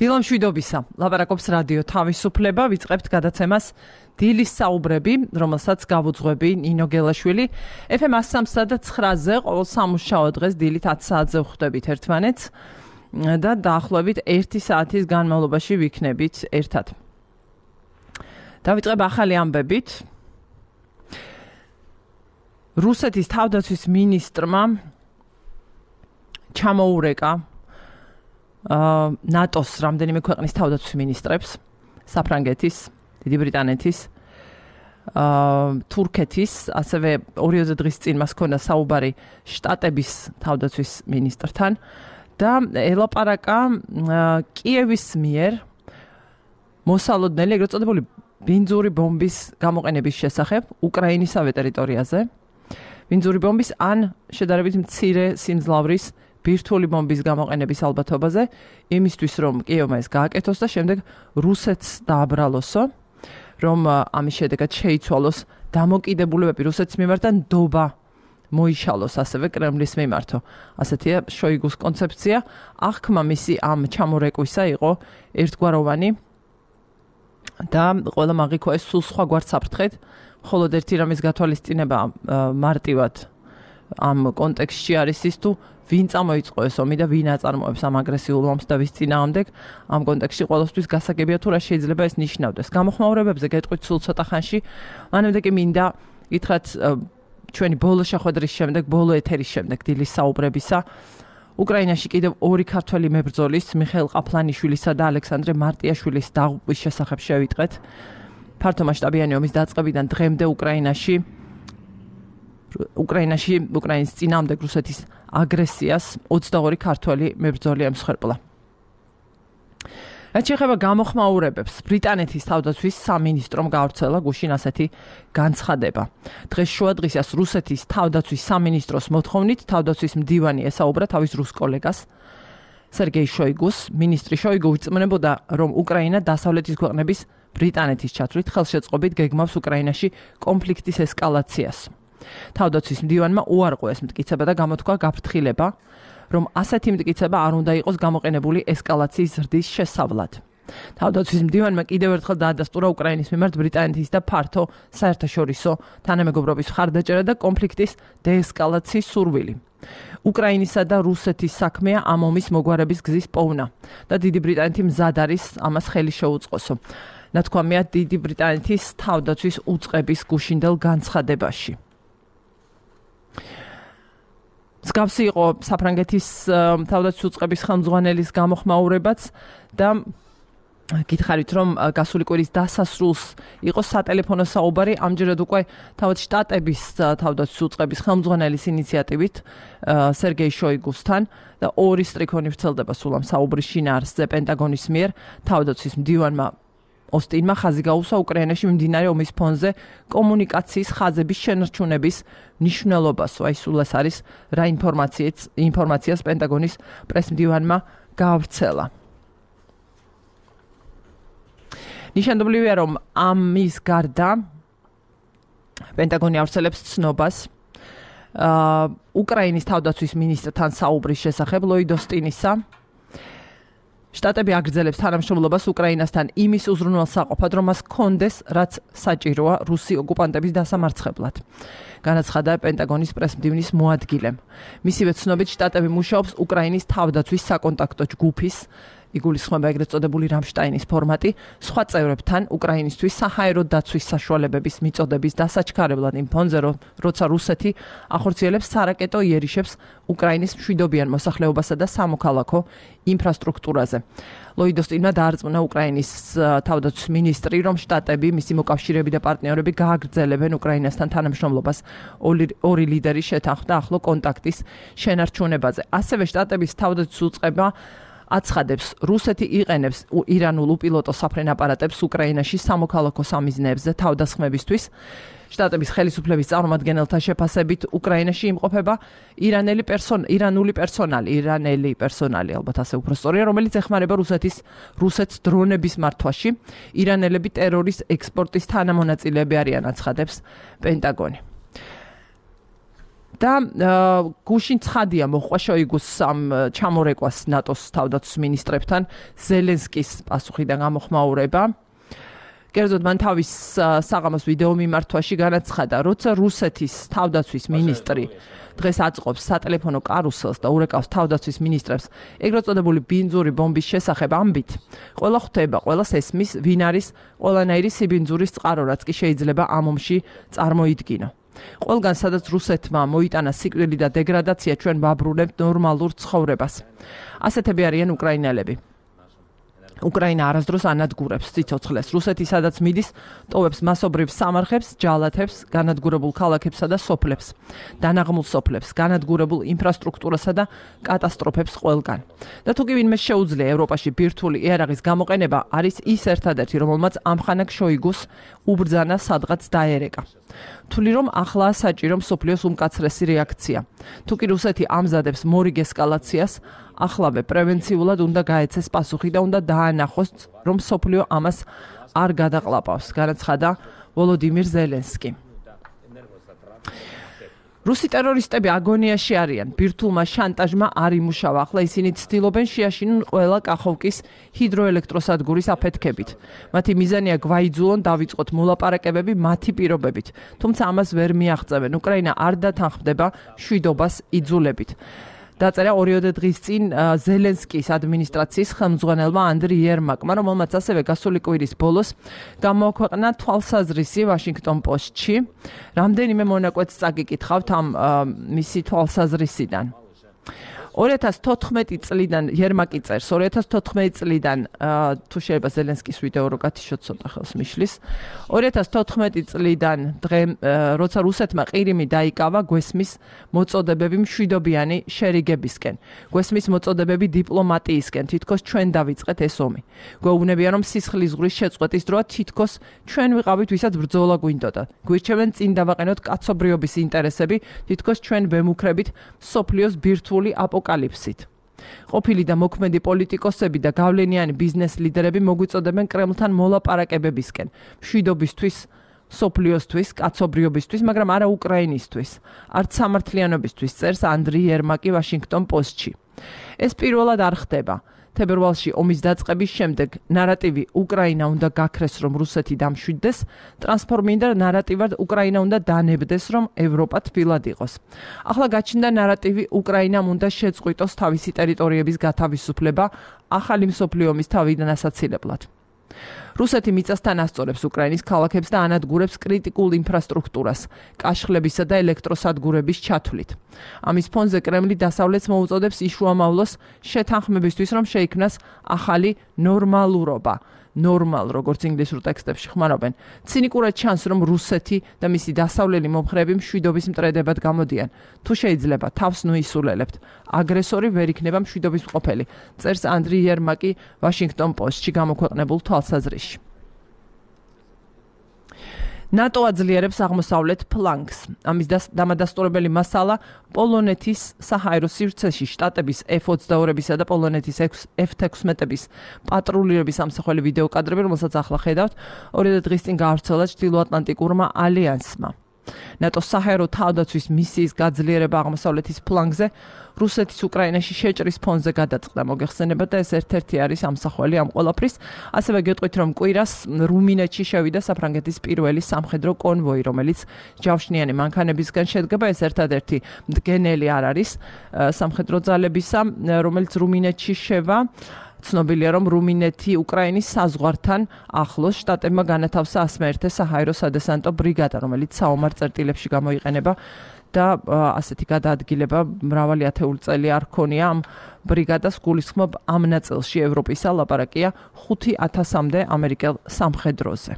დილამშვიდობისა. ლაპარაკობს რადიო თავისუფლება, ვიწყებთ გადაცემას დილის საუბრები, რომელსაც გავუძღვები ნინო გელაშვილი. FM 103.9-ზე ყოველ სამუშაო დღეს დილით 10 საათზე ვხვდებით ერთმანეთს და დაახლოებით 1 საათის განმავლობაში ვიქნებით ერთად. დავიწყებ ახალი ამბებით. რუსეთის თავდაცვის მინისტრმა ჩამოურეკა ნატოს რამდენიმე ქვეყნის თავდაცვის მინისტრებს, საფრანგეთის, დიდი ბრიტანეთის, თურქეთის, ასევე 2 დღის წინ მას ჰქონდა საუბარი შტატების თავდაცვის მინისტრთან და ელაპარაკა კიევის მიერ მოსალოდნელი, ეგრეთ წოდებული ბინძური ბომბის გამოყენების შესახებ უკრაინისავე ტერიტორიაზე. ბინძური ბომბის ან შედარებით მცირე სიმძლავრის ბირთვული ბომბის გამოყენების ალბათობაზე, იმისთვის რომ კიევმა ეს გააკეთოს და შემდეგ რუსეთს დააბრალოსო, რომ ამის შედეგად შეიცვალოს დამოკიდებულებები რუსეთის მიმართ და ნდობა მოიშალოს ასევე კრემლის მიმართო. ასეთია შოიგუს კონცეფცია. აღქმა მისი ამ ჩამორეკვისა იყო ერთგვაროვანი და ყველა მაგიქო ეს სულ სხვაგვარ საფრთხედ, მხოლოდ ერთი რამის გათვალისწინება მარტივად ამ კონტექსტში არის ის თუ ვინ წამოიწყო ეს ომი და ვინ აწარმოებს ამ აგრესიულ ომს და ვის წინააღმდეგ ამ კონტექსტში ყოველთვის გასაგებია თუ რა შეიძლება ეს ნიშნავდეს. გამოხმაურებებზე გეტყვით სულ ცოტა ხანში, მანამდე კი მინდა გითხრათ ჩვენი ბოლო შეხვედრის შემდეგ, ბოლო ეთერის შემდეგ დილის საუბრებისა უკრაინაში კიდევ 2 ქართველი მებრძოლის, მიხეილ ყაფლანიშვილისა და ალექსანდრე მარტიაშვილის დაღუპვის შესახებ შევიტყეთ. ფართომასშტაბიანი ომის დაწყებიდან დღემდე უკრაინის წინააღმდეგ რუსეთის აგრესიას 22 ქართველი მებრძოლი ემსხვერპლა. რაც შეეხება გამოხმაურებებს, ბრიტანეთის თავდაცვის სამინისტრომ გავრცელა გუშინ ასეთი განცხადება. დღეს შუადღისას რუსეთის თავდაცვის სამინისტროს მოთხოვნით თავდაცვის მდივანი ესაუბრა თავის რუს კოლეგას სერგეი შოიგუს. მინისტრი შოიგუ იწმენებოდა, რომ უკრაინა დასავლეთის ქვეყნების ბრიტანეთის ჩათვლით ხელშეწყობით გეგმავს უკრაინაში კონფლიქტის ესკალაციას. თავდაცვის მდივანმა უარყო ეს მტკიცება და გამოთქვა გაფრთხილება, რომ ასეთი მტკიცება არ უნდა იყოს გამოყენებული ესკალაციის ზრდის შესავლად. თავდაცვის მდივანმა კიდევ ერთხელ დაადასტურა უკრაინის მიმართ ბრიტანეთის და ფართო საერთაშორისო თანამეგობრობის მხარდაჭერა და კონფლიქტის დეესკალაციის სურვილი. უკრაინისა და რუსეთის საქმეა ამ ომის მოგვარების გზის პოვნა და დიდი ბრიტანეთი მზად არის ამას ხელი შეუწყოსო. ნათქვამია დიდი ბრიტანეთის თავდაცვის უწყების გუშინდელ განცხადებაში. მსგავსი იყო საფრანგეთის თავდაცვის უწყების ხელმძღვანელის გამოხმაურებაც და გითხარით რომ გასული კვირის დასასრულს იყო სატელეფონო საუბარი ამჯერად უკვე თავად შტატების თავდაცვის უწყების ხელმძღვანელის ინიციატივით სერგეი შოიგუსთან და 2 სტრიქონი ვრცელდება სულ ამ საუბრის შინაარსზე პენტაგონის მიერ. თავდაცვის მდივანმა ოსტინმა ხაზი გაუსვა უკრაინაში მიმდინარე ომის ფონზე კომუნიკაციის ხაზების შენარჩუნების მნიშვნელობას. აი სულ ეს არის რა ინფორმაციას პენტაგონის პრესმდივანმა გაავრცელა. ნიშანდობლივია, რომ ამის გარდა პენტაგონი ავრცელებს ცნობას უკრაინის თავდაცვის მინისტრთან საუბრის შესახებ ლოიდ ოსტინისა. შტატები აგრძელებს თანამშრომლობას უკრაინასთან იმის უზრუნველსაყოფად, რომ მას ჰქონდეს, რაც საჭიროა რუსი ოკუპანტების დასამარცხებლად. განაცხადა პენტაგონის პრესმდივნის მოადგილემ. მისივე ცნობით შტატები მუშაობს უკრაინის თავდაცვის საკონტაქტო ჯგუფის, იგულისხმება ეგრეთ წოდებული რამშტაინის ფორმატი, სხვა წევრებთან უკრაინისთვის საჰაერო დაცვის საშუალებების მიწოდების დასაჩქარებლად იმ ფონზე, როცა რუსეთი ახორციელებს სარაკეტო იერიშებს უკრაინის მშვიდობიან მოსახლეობასა და სამოქალაქო ინფრასტრუქტურაზე. ლოიდ ოსტინმა დაარწმუნა უკრაინის თავდაცვის მინისტრი, რომ შტატები, მისი მოკავშირეები და პარტნიორები გააგრძელებენ უკრაინასთან თანამშრომლობას 2 ლიდერის შეთანხმდა ახლო კონტაქტის შენარჩუნებაზე. ასევე შტატების თავდაცვის უწყება აცხადებს, რუსეთი იყენებს ირანულ უპილოტო საფრენ აპარატებს უკრაინაში სამოქალაქო სამიზნეებზე თავდასხმებისთვის. შტატების ხელისუფლების წარმომადგენელთა შეფასებით უკრაინაში იმყოფება ირანელი პერსონალი, ალბათ ასე უფრო სწორია, რომელიც ეხმარება რუსეთს დრონების მართვაში. ირანელები ტერორის ექსპორტის თანამონაწილეები არიან, აცხადებს პენტაგონი. და გუშინ ცხადია მოხვა შოიგუს ჩამორეკვას ნატოს თავდაცვის მინისტრებთან ზელენსკის პასუხიდან გამოხმაურება. კერძოდ მან თავის საღამოს ვიდეო მიმართვაში განაცხადა, როცა რუსეთის თავდაცვის მინისტრი დღეს აწყობს სატელეფონო კარუსელს და ურეკავს თავდაცვის მინისტრებს ეგრეთ წოდებული ბინძური ბომბის შესახებ ამბით, ყველა ხვდება, ყველას ესმის, ვინ არის ყველანაირი სიბინძურის წყარო, რაც კი შეიძლება ამ ომში წარმოიდგინო. ყველგან სადაც რუსეთმა მოიტანა სიკვდილი და დეგრადაცია, ჩვენ ვაბრუნებთ ნორმალურ ცხოვრებას. ასეთები არიან უკრაინელები. უკრაინა არასდროს ანადგურებს სიცოცხლეს. რუსეთი სადაც მიდის, ტოვებს მასობრივ სამარხებს, ჯალათებს, განადგურებულ ქალაქებსა და სოფლებს, დანაღმულ სოფლებს, განადგურებულ ინფრასტრუქტურასა და კატასტროფებს ყველგან. და თუ კი ვინმე შეუძლია ევროპაში ბირთვული იარაღის გამოყენება, არის ის ერთადერთი, რომელმაც ამხანაგ შოიგუს უბრძანა სადღაც დაერეკა. თვლი რომ ახლა საჭირო მსოფლიოს უმკაცრესი რეაქცია. თუ კი რუსეთი ამზადებს მორიგ ესკალაციას, ახლავე პრევენციულად უნდა გაეცეს პასუხი და უნდა დაანახოს, რომ მსოფლიო ამას არ გადაყლაპავს, განაცხადა ვოლოდიმირ ზელენსკი. რუსი ტერორისტები აგონიაში არიან. ბირთულმა შანტაჟმა არ იმუშავა. ახლა ისინი ცდილობენ შეაშინონ ყველა კახოვკის ჰიდროელექტროსადგურის აფეთქებით. მათი მიზანია გვაიძულონ დავიწყოთ მოლაპარაკებები მათი პირობებით. თუმცა ამას ვერ მიაღწევენ. უკრაინა არ დათანხმდება მშვიდობას იძულებით. დაწერა 2 დღის წინ ზელენსკის ადმინისტრაციის ხელმძღვანელმა ანდრი იერმაკმა, რომელმაც ასევე გასული კვირის ბოლოს გამოაქვეყნა თვალსაზრისი ვაშინგტონ პოსტში. რამდენიმე მონაკვეთს წაგიკითხავთ ამ მისი თვალსაზრისიდან. 2014 წლიდან იერმაკი წერს, 2014 წლიდან თუ შეიძლება ზელენსკის ვიდეო რო გათიშოთ ცოტა ხელს მიშლის. 2014 წლიდან დღე როცა რუსეთმა ყირიმი დაიკავა, გვესმის მოწოდებები მშვიდობიანი შერიგებისკენ. გვესმის მოწოდებები დიპლომატიისკენ, თითქოს ჩვენ დავიწყეთ ეს ომი. გვეუბნებიან რომ სისხლის ზღვრის შეწყვეტის დროა, თითქოს ჩვენ ვიყავით, ვისაც ბრძოლა გვინდოდა. გვირჩევენ წინ დავაყენოთ კაცობრიობის ინტერესები, თითქოს ჩვენ ვემუქრებით სოფლიოს ბირთვული აპოკალიფსით. ყოფილი და მოქმედი პოლიტიკოსები და გავლენიანი ბიზნეს ლიდერები მოგვიწოდებენ კრემლთან მოლაპარაკებებისკენ, მშვიდობისთვის, სოფლიოსთვის, კაცობრიობისთვის, მაგრამ არა უკრაინისთვის, არც სამართლიანობისთვის, წერს ანდრი იერმაკი ვაშინგტონ პოსტში. ეს პირველად არ ხდება. თებერვალში ომის დაწყების შემდეგ ნარატივი უკრაინა უნდა გაქრეს, რომ რუსეთი დამშვიდდეს, ტრანსფორმირდა ნარატივად უკრაინა უნდა დანებდეს, რომ ევროპა თბილად იყოს. ახლა გაჩნდა ნარატივი უკრაინამ უნდა შეწყვიტოს თავისი ტერიტორიების გათავისუფლება ახალი მსოფლიო ომის თავიდან ასაცილებლად. რუსეთი მიწასთან ასწორებს უკრაინის ქალაქებს და ანადგურებს კრიტიკულ ინფრასტრუქტურას, კაშხლებისა და ელექტროსადგურების ჩათვლით. ამის ფონზე კრემლი დასავლეთს მოუწოდებს იშუამავლოს შეთანხმებისთვის, რომ შეიქმნას ახალი ნორმალურობა. ნორმალ, როგორც ინგლისურ ტექსტებში ხმარობენ. ცინიკურად ჩანს, რომ რუსეთი და მისი დასავლელი მომხრეები მშვიდობის მტრედებად გამოდიან. თუ შეიძლება, თავს ნუისულელებთ. აგრესორი ვერ იქნება მშვიდობის მყოფელი, წერს ანდრი იერმაკი ვაშინგტონ პოსტში გამოქვეყნებულ თვალსაზრისში. ნატო აძლიერებს აღმოსავლეთ ფლანგს. ამის დამადასტურებელი მასალა პოლონეთის საჰაერო სივრცეში შტატების F-22-ებისა და პოლონეთის F-16-ების პატრულირების ამსახველი ვიდეო კადრები, რომელსაც ახლა ხედავთ, 2 დღის წინ გაავრცელა ჩრდილოატლანტიკურმა ალიანსმა. ნატოს საჰაერო თავდაცვის მისიის გაძლიერება აღმოსავლეთის ფლანგზე რუსეთის უკრაინაში შეჭრის ფონზე გადაწყდა. მოგეხსენებათ და ეს ერთ-ერთი არის ამსახველი ამ ყველაფრის. ასევე გეტყვით, რომ კვირას რუმინეთში შევიდა საფრანგეთის პირველი სამხედრო კონვოი, რომელიც ჯავშნიანი მანქანებისგან შედგება. ეს ერთადერთი მდგენელი არ არის სამხედრო ძალებისა, რომელიც რუმინეთში შევა. ცნობილია, რომ რუმინეთი უკრაინის საზღვართან ახლოს შტატებმა განათავსა 101 საჰაერო სადესანტო ბრიგადა, რომელიც საომარ წერტილებში გამოიყენება და ასეთი გადაადგილება მრავალი ათეული წელი არ ქონია ამ ბრიგადას. გულისხმობ ამ ნაწილში ევროპისა ლაპარაკია 5,000-მდე ამერიკელ სამხედროზე.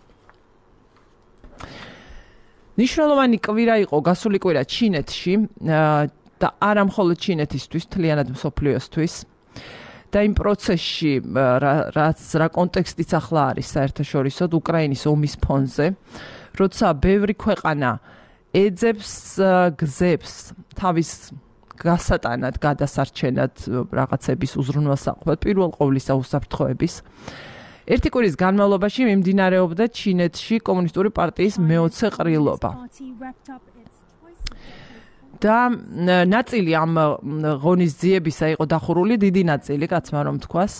ნიშნულოვანი კვირა იყო გასული კვირა ჩინეთში და არა მხოლოდ ჩინეთისთვის, მთლიანად მსოფლიოსთვის. და იმ პროცესში რა კონტექსტიც ახლა არის საერთაშორისოდ უკრაინის ომის ფონზე, როცა ბევრი ქვეყანა ეძებს გზებს თავის გასატანად, გადასარჩენად რაღაცების უზრუნველსაყოფად, პირველ ყოვლისა უსაფრთხოების. ერთი კვირის განმავლობაში მიმდინარეობდა ჩინეთში კომუნისტური პარტიის მეოცე ყრილობა. და ნაწილი ამ ღონისძიებისა იყო დახურული, დიდი ნაწილი, კაცმა რომ თქვას.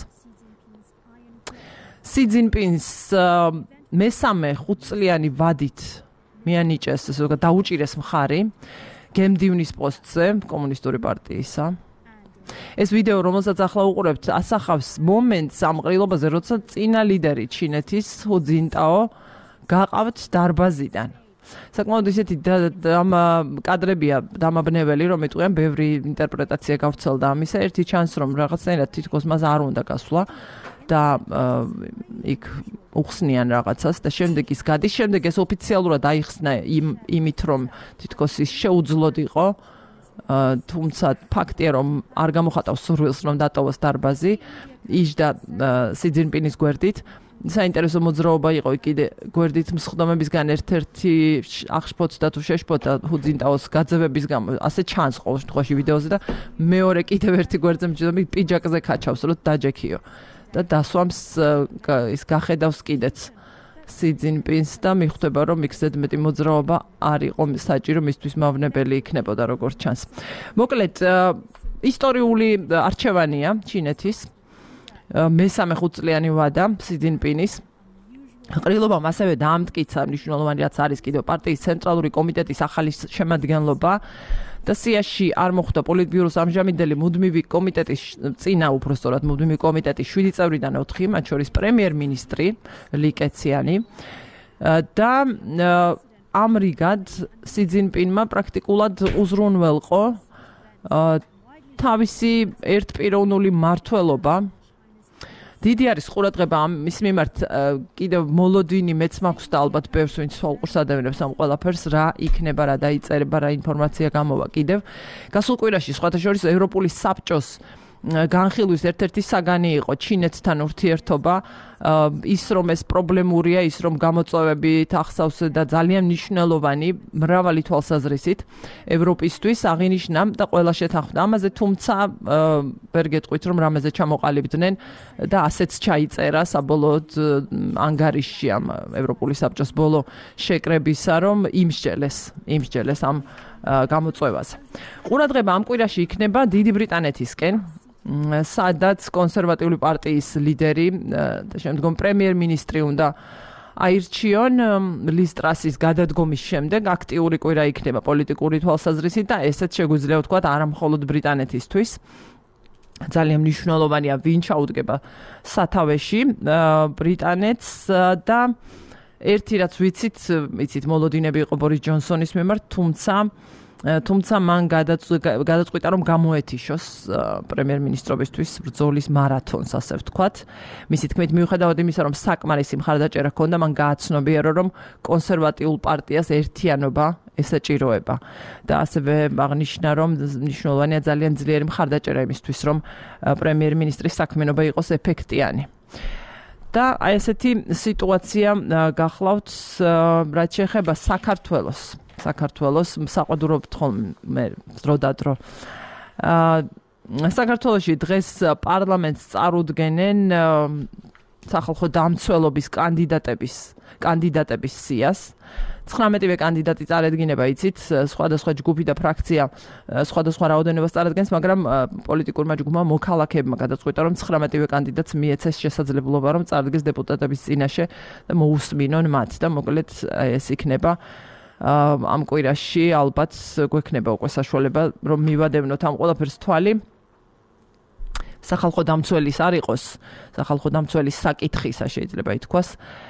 სი ძინპინს მესამე 5 წლიანი ვადით მიანიჭეს, ესე ვთქვათ, დაუჭირეს მხარი გემდივნის პოსტზე კომუნისტური პარტიისა. ეს ვიდეო, რომელსაც ახლა უყურებთ, ასახავს მომენტს ამ ყრილობაზე, როცა წინა ლიდერი ჩინეთის ჰუ ძინტაო გაყავთ დარბაზიდან. საკმაოდ ისეთი კადრებია დამაბნეველი, რომ იტყვიან ბევრი ინტერპრეტაცია გავრცელდა ამისა. ერთი ჩანს, რომ რაღაცნაირად თითქოს მას არ უნდა გასვლა და იქ უხსნიან რაღაცას და შემდეგ ის გადის, შემდეგ ეს ოფიციალურად აიხსნა იმით, რომ თითქოს ის შეუძლოდ იყო, თუმცა ფაქტია, რომ არ გამოხატავს სურვილს, რომ დატოვოს დარბაზი, იჯდა სი ძინპინის გვერდით. საინტერესო მოძრაობა იყო კიდე გვერდით მსხდომებისგან ერთ-ერთი აღშფოთდა თუ შეშფოთდა ჰუ ძინტაოს გაძევების გამო, ასე ჩანს ყოველ შემთხვევაში ვიდეოზე და მეორე კიდევ ერთი გვერდზე მჯდომი პიჯაკზე ქაჩავს, რომ დაჯექიო და დასვამს ის გახედავს კიდეც სი ძინპინს და მიხვდება, რომ იქ ზედმეტი მოძრაობა არ იყო საჭირო მისთვის მავნებელი იქნებოდა, როგორც ჩანს. მოკლედ, ისტორიული არჩევანია ჩინეთის. მესამე 5 წლიანი ვადა სი ძინპინის. ყრილობამ ასევე დაამტკიცა მნიშვნელოვანი რაც არის კიდევ პარტიის ცენტრალური კომიტეტის ახალი შემადგენლობა და სიაში არ მოხვდა პოლიტბიუროს ამჟამინდელი მუდმივი კომიტეტის წინა უпростоრად მუდმივი კომიტეტის 7 წევრიდან 4, მათ შორის პრემიერ-მინისტრი ლი კეციანი და ამრიგად სი ძინპინმა პრაქტიკულად უზრუნველყო თავისი ერთპიროვნული მმართველობა. დიდი არის ყურადღება მის მიმართ კიდევ მოლოდინი მეც მაქვს და ალბათ ბევრს ვინც უყურს ადამიანებს ამ ყველაფერს რა იქნება, რა დაიწერება, რა ინფორმაცია გამოვა კიდევ. გასულ კვირაში სხვათა შორის ევროპული საბჭოს განხილვის ერთ-ერთი საგანი იყო ჩინეთთან ურთიერთობა, ის რომ ეს პრობლემურია, ის რომ გამოწვევებით ახსავს და ძალიან მნიშვნელოვანი მრავალი თვალსაზრისით ევროპისთვის აღინიშნა და ყველა შეთანხმდა ამაზე, თუმცა ვერ გეტყვით რომ რამეზე ჩამოყალიბდნენ და ასეც ჩაიწერა საბოლოოდ ანგარიშში ამ ევროპული საბჭოს ბოლო შეკრებისა, რომ იმსჯელეს ამ გამოწვევაზე. ყურადღება ამ კვირაში იქნება დიდი ბრიტანეთისკენ, სადაც კონსერვატიული პარტიის ლიდერი და შემდგომ პრემიერ-მინისტრი უნდა აირჩიონ ლის ტრასის გადადგომის შემდეგ. აქტიური კვირა იქნება პოლიტიკური თვალსაზრისით და ესეც შეგვიძლია ვთქვათ არა მხოლოდ ბრიტანეთისთვის. ძალიან მნიშვნელოვანია ვინ ჩაუდგება სათავეში ბრიტანეთს და ერთი რაც ვიცით მოლოდინები იყო ბორის ჯონსონის მიმართ, თუმცა მან გადაწყვიტა რომ გამოეთიშოს პრემიერ-მინისტრობისთვის ბრძოლის მარათონს, ასე ვთქვათ. მისი თქმით, მიუხედავად იმისა, რომ საკმარისი მხარდაჭერა ჰქონდა, მან გააცნობიერა, რომ კონსერვატიულ პარტიას ერთიანობა ესაჭიროება და ასევე აღნიშნა, რომ მნიშვნელოვანია ძალიან ძლიერი მხარდაჭერა იმისთვის, რომ პრემიერ-მინისტრის საქმიანობა იყოს ეფექტიანი. და აი ესეთი სიტუაცია გახლავთ რაც შეეხება საქართველოს საყვედურობთ ხოლმე დროდადრო. საქართველოში დღეს პარლამენტს წარუდგენენ სახალხო დამცველობის კანდიდატების სიას. 19-ვე კანდიდატი წარედგინება, იცით, სხვადასხვა ჯგუფი და ფრაქცია სხვადასხვა რაოდენობას წარადგენს, მაგრამ პოლიტიკურმა ჯგუფმა მოქალაქეებმა გადაწყვიტა, რომ 19-ვე კანდიდატს მიეცეს შესაძლებლობა, რომ წარდგეს დეპუტატების წინაშე და მოусმინონ მათ და მოკლედ ეს იქნება ამ კვირაში ალბათ გვექნება უკვე საშუალება, რომ მივადევნოთ ამ ყველაფერს თვალი. სახალხო დამცველის არ იყოს, სახალხო დამცველის საკითხისა შეიძლება ითქვას.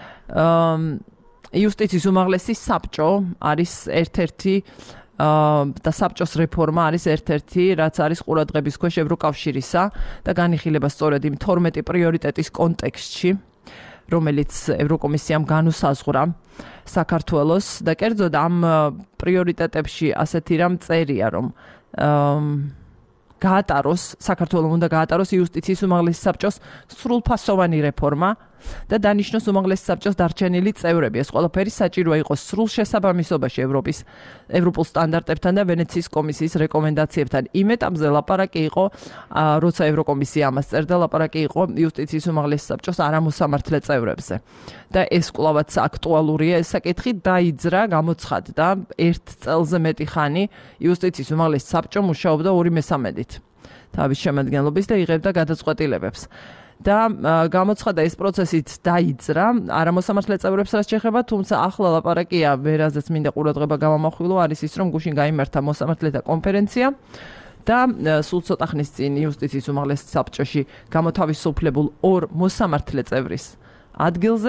იუსტიციის უმაღლესი საბჭო არის ერთ-ერთი და საბჭოს რეფორმა არის ერთ-ერთი, რაც არის ყურადღების ქვეშ ევროკავშირისა და განიხილება სწორედ იმ 12 პრიორიტეტის კონტექსტში, რომელიც ევროკომისიამ განუსაზღვრა საქართველოს და კერძოდ ამ პრიორიტეტებში ასეთი რამ წერია, რომ საქართველოს უნდა გაატაროს იუსტიციის უმაღლესი საბჭოს სრულფასოვანი რეფორმა და დანიშნოს უმაღლესი საბჭოს დარჩენილი წევრები. ეს ყველაფერი საჭიროა იყოს სრულ შესაბამისობაში ევროპულ სტანდარტებთან და ვენეციის კომისიის რეკომენდაციებთან. იმ ეტაპზე ლაპარაკი იყო, როცა ევროკომისია ამას წერდა, ლაპარაკი იყო იუსტიციის უმაღლესი საბჭოს არამოსამართლე წევრებზე. და ეს კვლავაც აქტუალურია ეს საკითხი დაიძრა, გამოცხადდა 1 წელზე მეტი ხანი იუსტიციის უმაღლესი საბჭო მუშაობდა 2/3-ით თავის შემადგენლობის და იღებდა გადაწყვეტილებებს. და გამოცხადა ეს პროცესიც დაიძრა არამოსამართლე წევრებს რაც შეეხება, თუმცა ახლა ლაპარაკია ვერაზეც მინდა ყურადღება გამომახვილო არის ის, რომ გუშინ გაიმართა მოსამართლეთა კონფერენცია და სულ ცოტა ხნის წინ იუსტიციის უმაღლეს საბჭოში გამოთავისუფლებულ 2 მოსამართლე წევრის ადგილზე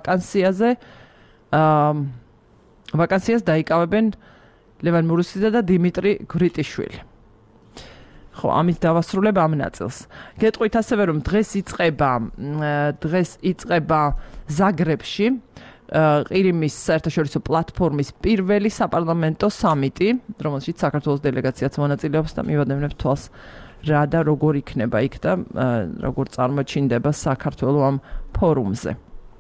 ვაკანსიას დაიკავებენ ლევან მურუსიძე და დიმიტრი გრიტიშვილი. ხო, ამით დავასრულებ ამ ნაწილს. გეტყვით ასევე, რომ დღეს იწყება ზაგრებში ყირიმის საერთაშორისო პლატფორმის პირველი საპარლამენტო სამიტი, რომელშიც საქართველოს დელეგაციაც მონაწილეობს და მივადევნებ თვალს რა და როგორ იქნება იქ და როგორ წარმოჩინდება საქართველო ამ ფორუმზე.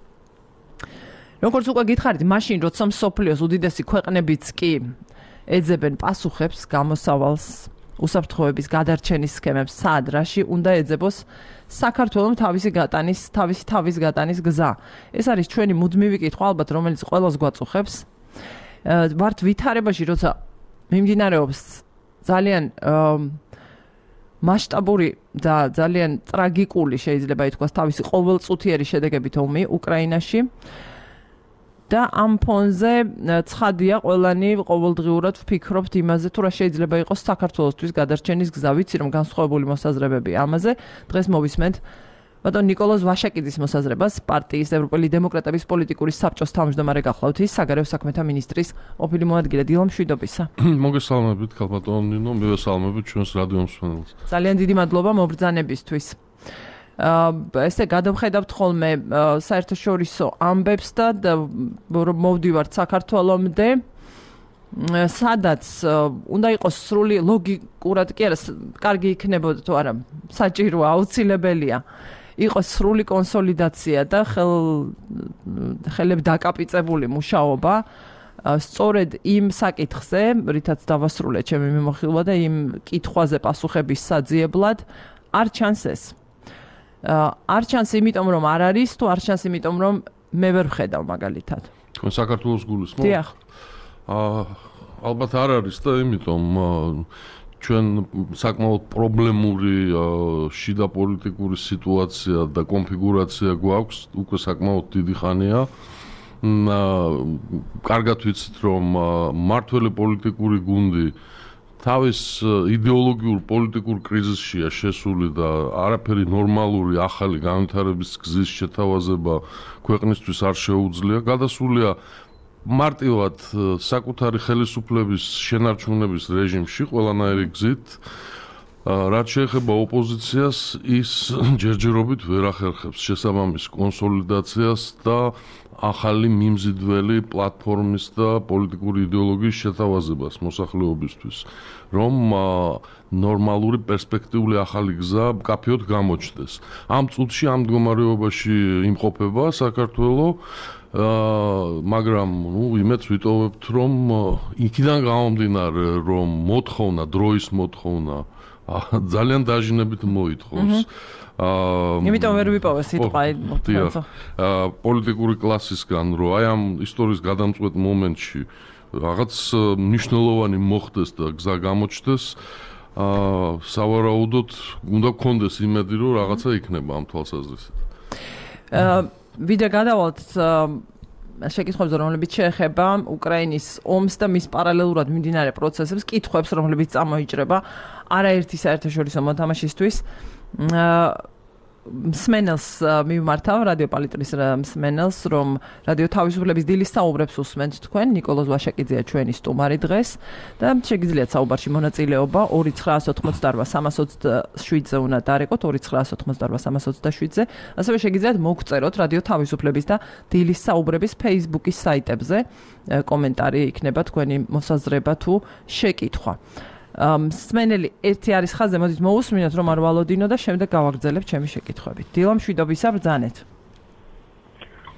როგორც უკვე გითხარით, მაშინ როცა მსოფლიოს უდიდესი ქვეყნებიც კი ეძებენ პასუხებს გამოსავალს უსაფრთხოების გადარჩენის სქემებს სად რაში უნდა ეძებოს საქართველოს თავის გატანის გზა. ეს არის ჩვენი მუდმივი კითხვა, ალბათ, რომელიც ყველას გვაწუხებს. ვართ ვითარებაში, როცა მიმდინარეობს ძალიან მასშტაბური და ძალიან ტრაგიკული, შეიძლება ითქვას, თავისი ყოველწუთიერი შედეგებით ომი უკრაინაში. და ამ ფონზე ცხადია ყველანი ყოველდღიურად ვფიქრობთ იმაზე, თუ რა შეიძლება იყოს საქართველოსთვის გადარჩენის გზა. ვიცი, რომ განსხვავებული მოსაზრებები ამაზე. დღეს მოვისმენთ ბატონ ნიკოლოზ ვაშაკიძის მოსაზრებას, პარტიის ევროპელი დემოკრატების პოლიტიკური საბჭოს თავმჯდომარე გახლავთ, ის საგარეო საქმეთა მინისტრის ყოფილი მოადგილე. დილა მშვიდობისა. მოგესალმებით, ქალბატონ ნინო, მივესალმებით ჩვენს რადიო მსმენელს. ძალიან დიდი მადლობა მობრძანებისთვის. ესე გადავხედავთ ხოლმე საერთაშორისო ამბებს და მოვდივართ საქართველომდე, სადაც უნდა იყოს სრული ლოგიკურად კი არა, კარგი იქნებოდა თუ არა, საჭიროა, აუცილებელია იყოს სრული კონსოლიდაცია და ხელებ დაკაპიწებული მუშაობა სწორედ იმ საკითხზე, რითაც დავასრულე ჩემი მიმოხილვა და იმ კითხვაზე პასუხების საძიებლად არ ჩანს ეს. არ ჩანს იმიტომ, რომ არ არის, თუ არ ჩანს იმიტომ, რომ მე ვერ ვხედავ მაგალითად. თქვენ საქართველოს გულისხმობთ? დიახ. ალბათ არ არის და იმიტომ ჩვენ საკმაოდ პრობლემური შიდა პოლიტიკური სიტუაცია და კონფიგურაცია გვაქვს, უკვე საკმაოდ დიდი ხანია. კარგად ვიცით, რომ მმართველი პოლიტიკური გუნდი თავის იდეოლოგიურ პოლიტიკურ კრიზისშია შესული და არაფერი ნორმალური ახალი განვითარების გზის შეთავაზება ქვეყნისთვის არ შეუძლია. გადასულია მარტივად საკუთარი ხელისუფლების შენარჩუნების რეჟიმში ყველანაირი გზით. რაც შეეხება ოპოზიციას, ის ჯერჯერობით ვერ ახერხებს შესაბამის კონსოლიდაციას და ახალი მიმზიდველი პლატფორმის და პოლიტიკური იდეოლოგიის შეთავაზებას მოსახლეობისთვის, რომ ნორმალური პერსპექტიული ახალი გზა მკაფიოდ გამოჩნდეს. ამ წუთში ამ მდგომარეობაში იმყოფება საქართველო, მაგრამ იმედს ვიტოვებთ, რომ იქიდან გამომდინარე, რომ დროის მოთხოვნა ძალიან დაჟინებით მოითხოვს. იმიტომ ვერ ვიპოვე სიტყვა პოლიტიკური კლასისგან, რომ აი ამ ისტორიის გადამწყვეტ მომენტში რაღაც მნიშვნელოვანი მოხდეს და გზა გამოჩნდეს, სავარაუდოდ უნდა გქონდეს იმედი, რომ რაღაცა იქნება ამ თვალსაზრისით. ვიდრე გადავალთ შეკითხვებზე, რომლებიც შეეხება უკრაინის ომს და მის პარალელურად მიმდინარე პროცესებს, კითხვებს, რომლებიც წამოიჭრება არაერთი საერთაშორისო მოთამაშისთვის. მსმენელს მივმართავ რადიო პალიტრის მსმენელს, რომ რადიო თავისუფლების დილის საუბრებს უსმენთ თქვენ. ნიკოლოზ ვაშაკიძეა ჩვენი სტუმარი დღეს და შეგიძლიათ საუბარში მონაწილეობა 2988327-ზე უნდა დარეკოთ 2988327-ზე. ასევე შეგიძლიათ მოგწეროთ რადიო თავისუფლების და დილის საუბრების Facebook-ის საიტებზე. კომენტარი იქნება თქვენი მოსაზრება თუ შეკითხვა. მსმენელი ერთი არის ხაზზე, მოდით მოусმინოთ რომ არ ვალოდინო და შემდეგ გავაგრძელებ ჩემი შეკითხვებით. დილა მშვიდობისა, ბრძანეთ.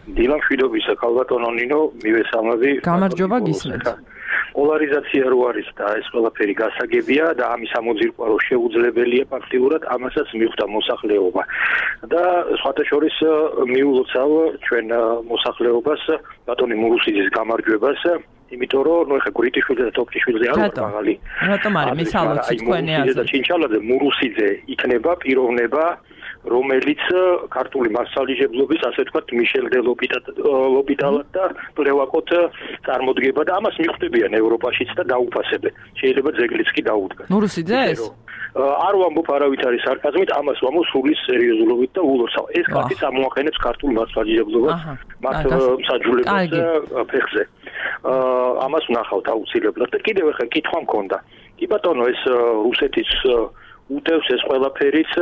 დილამშვიდობისა ქალბატონო ნინო მივესალმები გამარჯობა გისმენთ პოლარიზაცია რო არის და ეს ყველაფერი გასაგებია და ამის ამოძირკვა რო შეუძლებელია ფაქტიურად ამასაც მიხვდა მოსახლეობა და სხვათა შორის მიულოცავ ჩვენ მოსახლეობას ბატონი მურუსიძის გამარჯვებას იმიტომ რომ ეხა გურიტიშვილი და ტოპჩიშვილი არ ვარ მაღალი რატომ არის მისალოცი თქვენი აზრით და ჩინჩალაძე მურუსიძე იქნება პიროვნება რომელიც ქართული მასალიჟებლობის ასე ვთქვათ მიშელ დე ლოპიტალად და პლევაკოთ წარმოდგება და ამას მიხვდებიან ევროპაშიც და დაუფასებენ შეიძლება ძეგლიც კი დაუდგან მურუსიძეს არ ვამბობ არავითარი სარკაზმით ამას ვამბობ სრული სერიოზულობით და ულოცავ ეს კაცი წამოაყენებს ქართულ მასალიჟებლობას მათ მსაჯულებას ფეხზე ამას ვნახავთ აუცილებლად და კიდევ ახლა კითხვა მქონდა კი ბატონო ეს რუსეთის უტევს ეს ყველაფერიც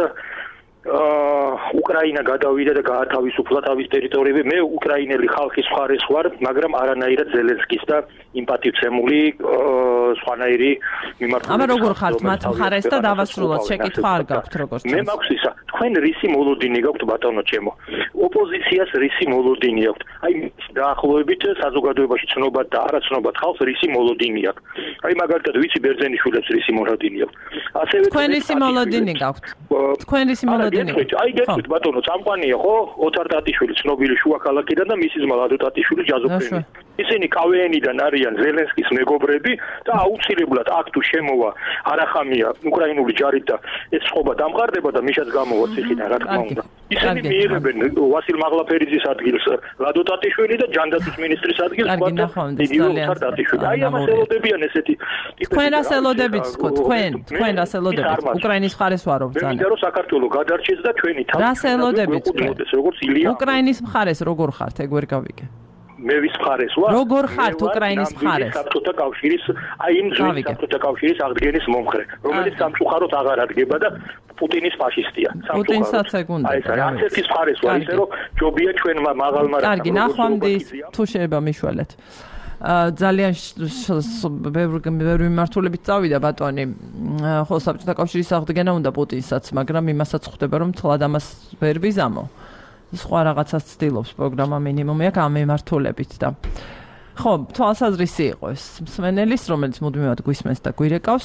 უკრაინა გადავიდა და გაათავისუფლა თავის ტერიტორიები მე უკრაინელი ხალხის მხარეს ვარ მაგრამ არანაირად ზელენსკის და იმ პატივცემული სხვანაირი მიმართულებით აბა როგორ ხართ მათ მხარეს და დავასრულოთ შეკითხვა არ გაქვთ როგორც მე მაქვს ისა თქვენ რისი მოლოდინი გაქვთ ბატონო ჩემო ოპოზიციას რისი მოლოდინი აქვთ აი დაახლოებით საზოგადოებაში ცნობად და არაცნობად ხალხს რისი მოლოდინი აქვს აი მაგალითად ვიცი ბერძენიშვილებს რისი მოლოდინი აქვს ასევე თქვენ რისი მოლოდინი გაქვთ თქვენ რისი მოლოდინი აი გეტყვით ბატონო წამყვანია ხო ოთარ ტატიშვილი ცნობილი შუა ქალაქიდან და მისი ძმა ლადო ტატიშვილი ჯაზოფრენი ისინი კავეენიდან არიან ზელენსკის მეგობრები და აუცილებლად აქ თუ შემოვა არახამია უკრაინული ჯარით და ეს წყობა დამყარდება და მიშაც გამოვა ციხიდან რა თქმა უნდა ისინი მიიღებენ ვასილ მაღლაფერიძის ადგილს ლადო ტატიშვილი და ჯანდაცვის მინისტრის ადგილს ოთარ ტატიშვილი აი ამას ელოდებიან ესეთი თქვენ რას ელოდებით თქო თქვენ რას ელოდებით უკრაინის მხარეს ვარო ბრძანა მე მინდა რომ საქართველოს გადარჩეს და ჩვენი თავი რას ელოდებით როგორც ილია უკრაინის მხარეს როგორ ხართ ეგ ვერ გავიგე მე ვის მხარეს ვარ როგორ ხართ უკრაინის მხარეს საბჭოთა კავშირის აი იმ ძველი საბჭოთა კავშირის აღდგენის მომხრე რომელიც სამწუხაროდ აღარ ადგება და პუტინის ფაშისტია პუტინსაც ეგ უნდა აი რასეთის მხარეს ვარ ისე რომ ჯობია ჩვენ მაღალმა კარგი ნახვამდის თუ შეიძლება მიშველეთ ძალიან ბევრი მიმართულებით წავიდა ბატონი ხო საბჭოთა კავშირის აღდგენა უნდა პუტინსაც მაგრამ იმასაც ხვდება რომ თლად ამას ვერ ვიზამო სხვა რაღაცას ცდილობს პროგრამა მინიმუმი აქვს ამ მიმართულებით და ხო თვალსაზრისი იყო ეს მსმენელის რომელიც მუდმივად გვისმენს და გვირეკავს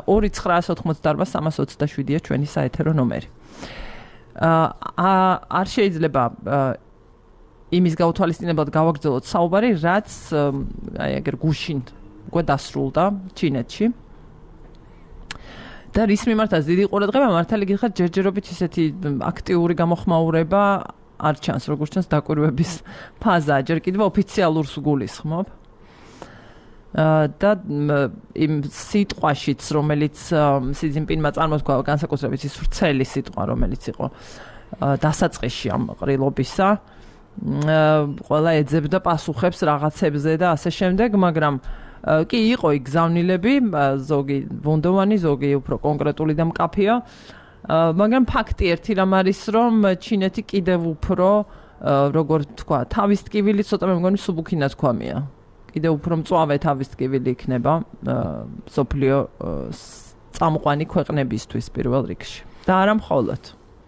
2988-327-ია ჩვენი საეთერო ნომერი არ შეიძლება იმის გაუთვალისწინებლად გავაგრძელოთ საუბარი რაც აი ეგერ გუშინ უკვე დასრულდა ჩინეთში და რის მიმართაც დიდი ყურადღება მართალი გიხართ ჯერჯერობით ისეთი აქტიური გამოხმაურება არ ჩანს როგორც ჩანს დაკვირვების ფაზა ჯერ კიდევ ოფიციალურს გულისხმობ და იმ სიტყვაშიც რომელიც სი ძინპინმა წარმოთქვა განსაკუთრებით ის ვრცელი სიტყვა რომელიც იყო დასაწყისში ამ ყრილობისა ყველა ეძებდა პასუხებს რაღაცებზე და ასე შემდეგ მაგრამ კი იყო იქ გზავნილები ზოგი ბუნდოვანი ზოგი უფრო კონკრეტული და მკაფია მაგრამ ფაქტი ერთი რამ არის რომ ჩინეთი კიდევ უფრო როგორ თქვა თავის ტკივილი ცოტა მე მგონი სუბუქი ნათქვამია კიდევ უფრო მწვავე თავის ტკივილი იქნება სოფლიო წამყვანი ქვეყნებისთვის პირველ რიგში და არა მხოლოდ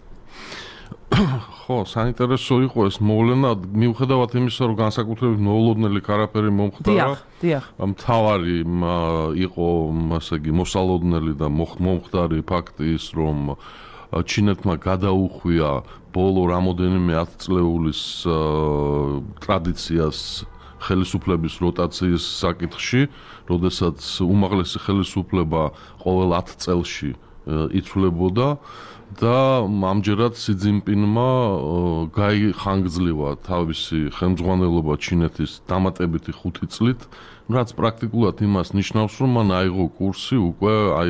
ხო, საინტერესო იყო ეს მოვლენა, მიუხედავად იმისა, რომ განსაკუთრებით მოულოდნელი არაფერი მომხდარა. დიახ. მთავარი იყო, ასე იგი, მოსალოდნელი და მომხდარი ფაქტი ის, რომ ჩინეთმა გადაუხვია ბოლო რამოდენიმე 10 წლეულის ტრადიციას ხელისუფლების როტაციის საკითხში, როდესაც უმაღლესი ხელისუფლება ყოველ 10 წელში იცვლებოდა. და ამჯერად სი ძინპინმა გაიხანგძლива თავისი ხელმძღვანელობა ჩინეთის დამატებითი 5 წლით, რაც პრაქტიკულად იმას ნიშნავს, რომ მან აიღო კურსი უკვე აი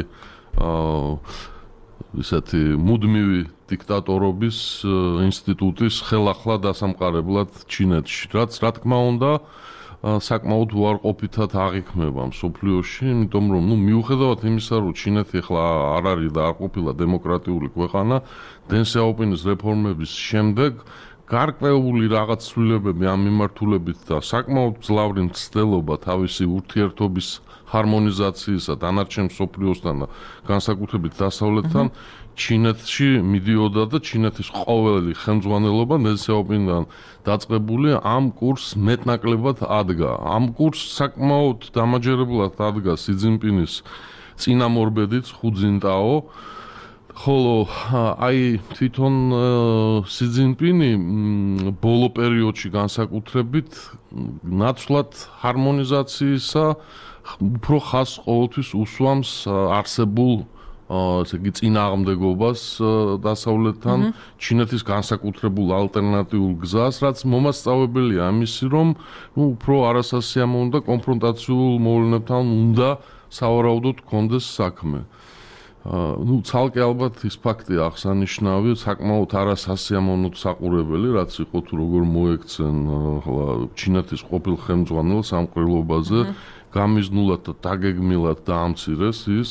ისეთი მუდმივი დიქტატორობის ინსტიტუტის ხელახლა დასამყარებლად ჩინეთში, რაც რა თქმა უნდა საკმაოდ უარყოფითად აღიქმება მსოფლიოში, იმიტომ რომ მიუხედავად იმისა, რომ ჩინეთი ახლა არ არის და არ ყოფილა დემოკრატიული ქვეყანა, დენ სიაოპინის რეფორმების შემდეგ გარკვეული რაღაც ცვლილებები ამ მიმართულებით და საკმაოდ ძლავრი მცდელობა თავისი ურთიერთობის ჰარმონიზაციისა დანარჩენ მსოფლიოსთან და განსაკუთრებით დასავლეთთან ჩინეთში მიდიოდა და ჩინეთის ყოველი ხელმძღვანელობა ნელსეოპინიდან დაწყებული ამ კურსს მეტნაკლებად ადგა. ამ კურსს საკმაოდ დამაჯერებლად ადგა სი ძინპინის წინამორბედიც ხუ ძინტაო ხოლო აი თვითონ სი ძინპინი ბოლო პერიოდში განსაკუთრებით ნაცვლად ჰარმონიზაციისა უფრო ხაზს ყოველთვის უსვამს არსებულ ესე იგი წინააღმდეგობას დასავლეთთან ჩინეთის განსაკუთრებულ ალტერნატიულ გზას, რაც მომასწავებელია ამისი, რომ უფრო არასასიამოვნო და კონფრონტაციულ მოვლენებთან უნდა სავარაუდოდ კონდეს საქმე. ცალკე ალბათ ის ფაქტია აღსანიშნავი, საკმაოდ არასასიამოვნო საყურებელი, რაც იყო თუ როგორ მოექცენ ჩინეთის ყოფილ ხელმძღვანელს ამ ყრილობაზე, გამიზნულად და დაგეგმილად დაამცირეს ის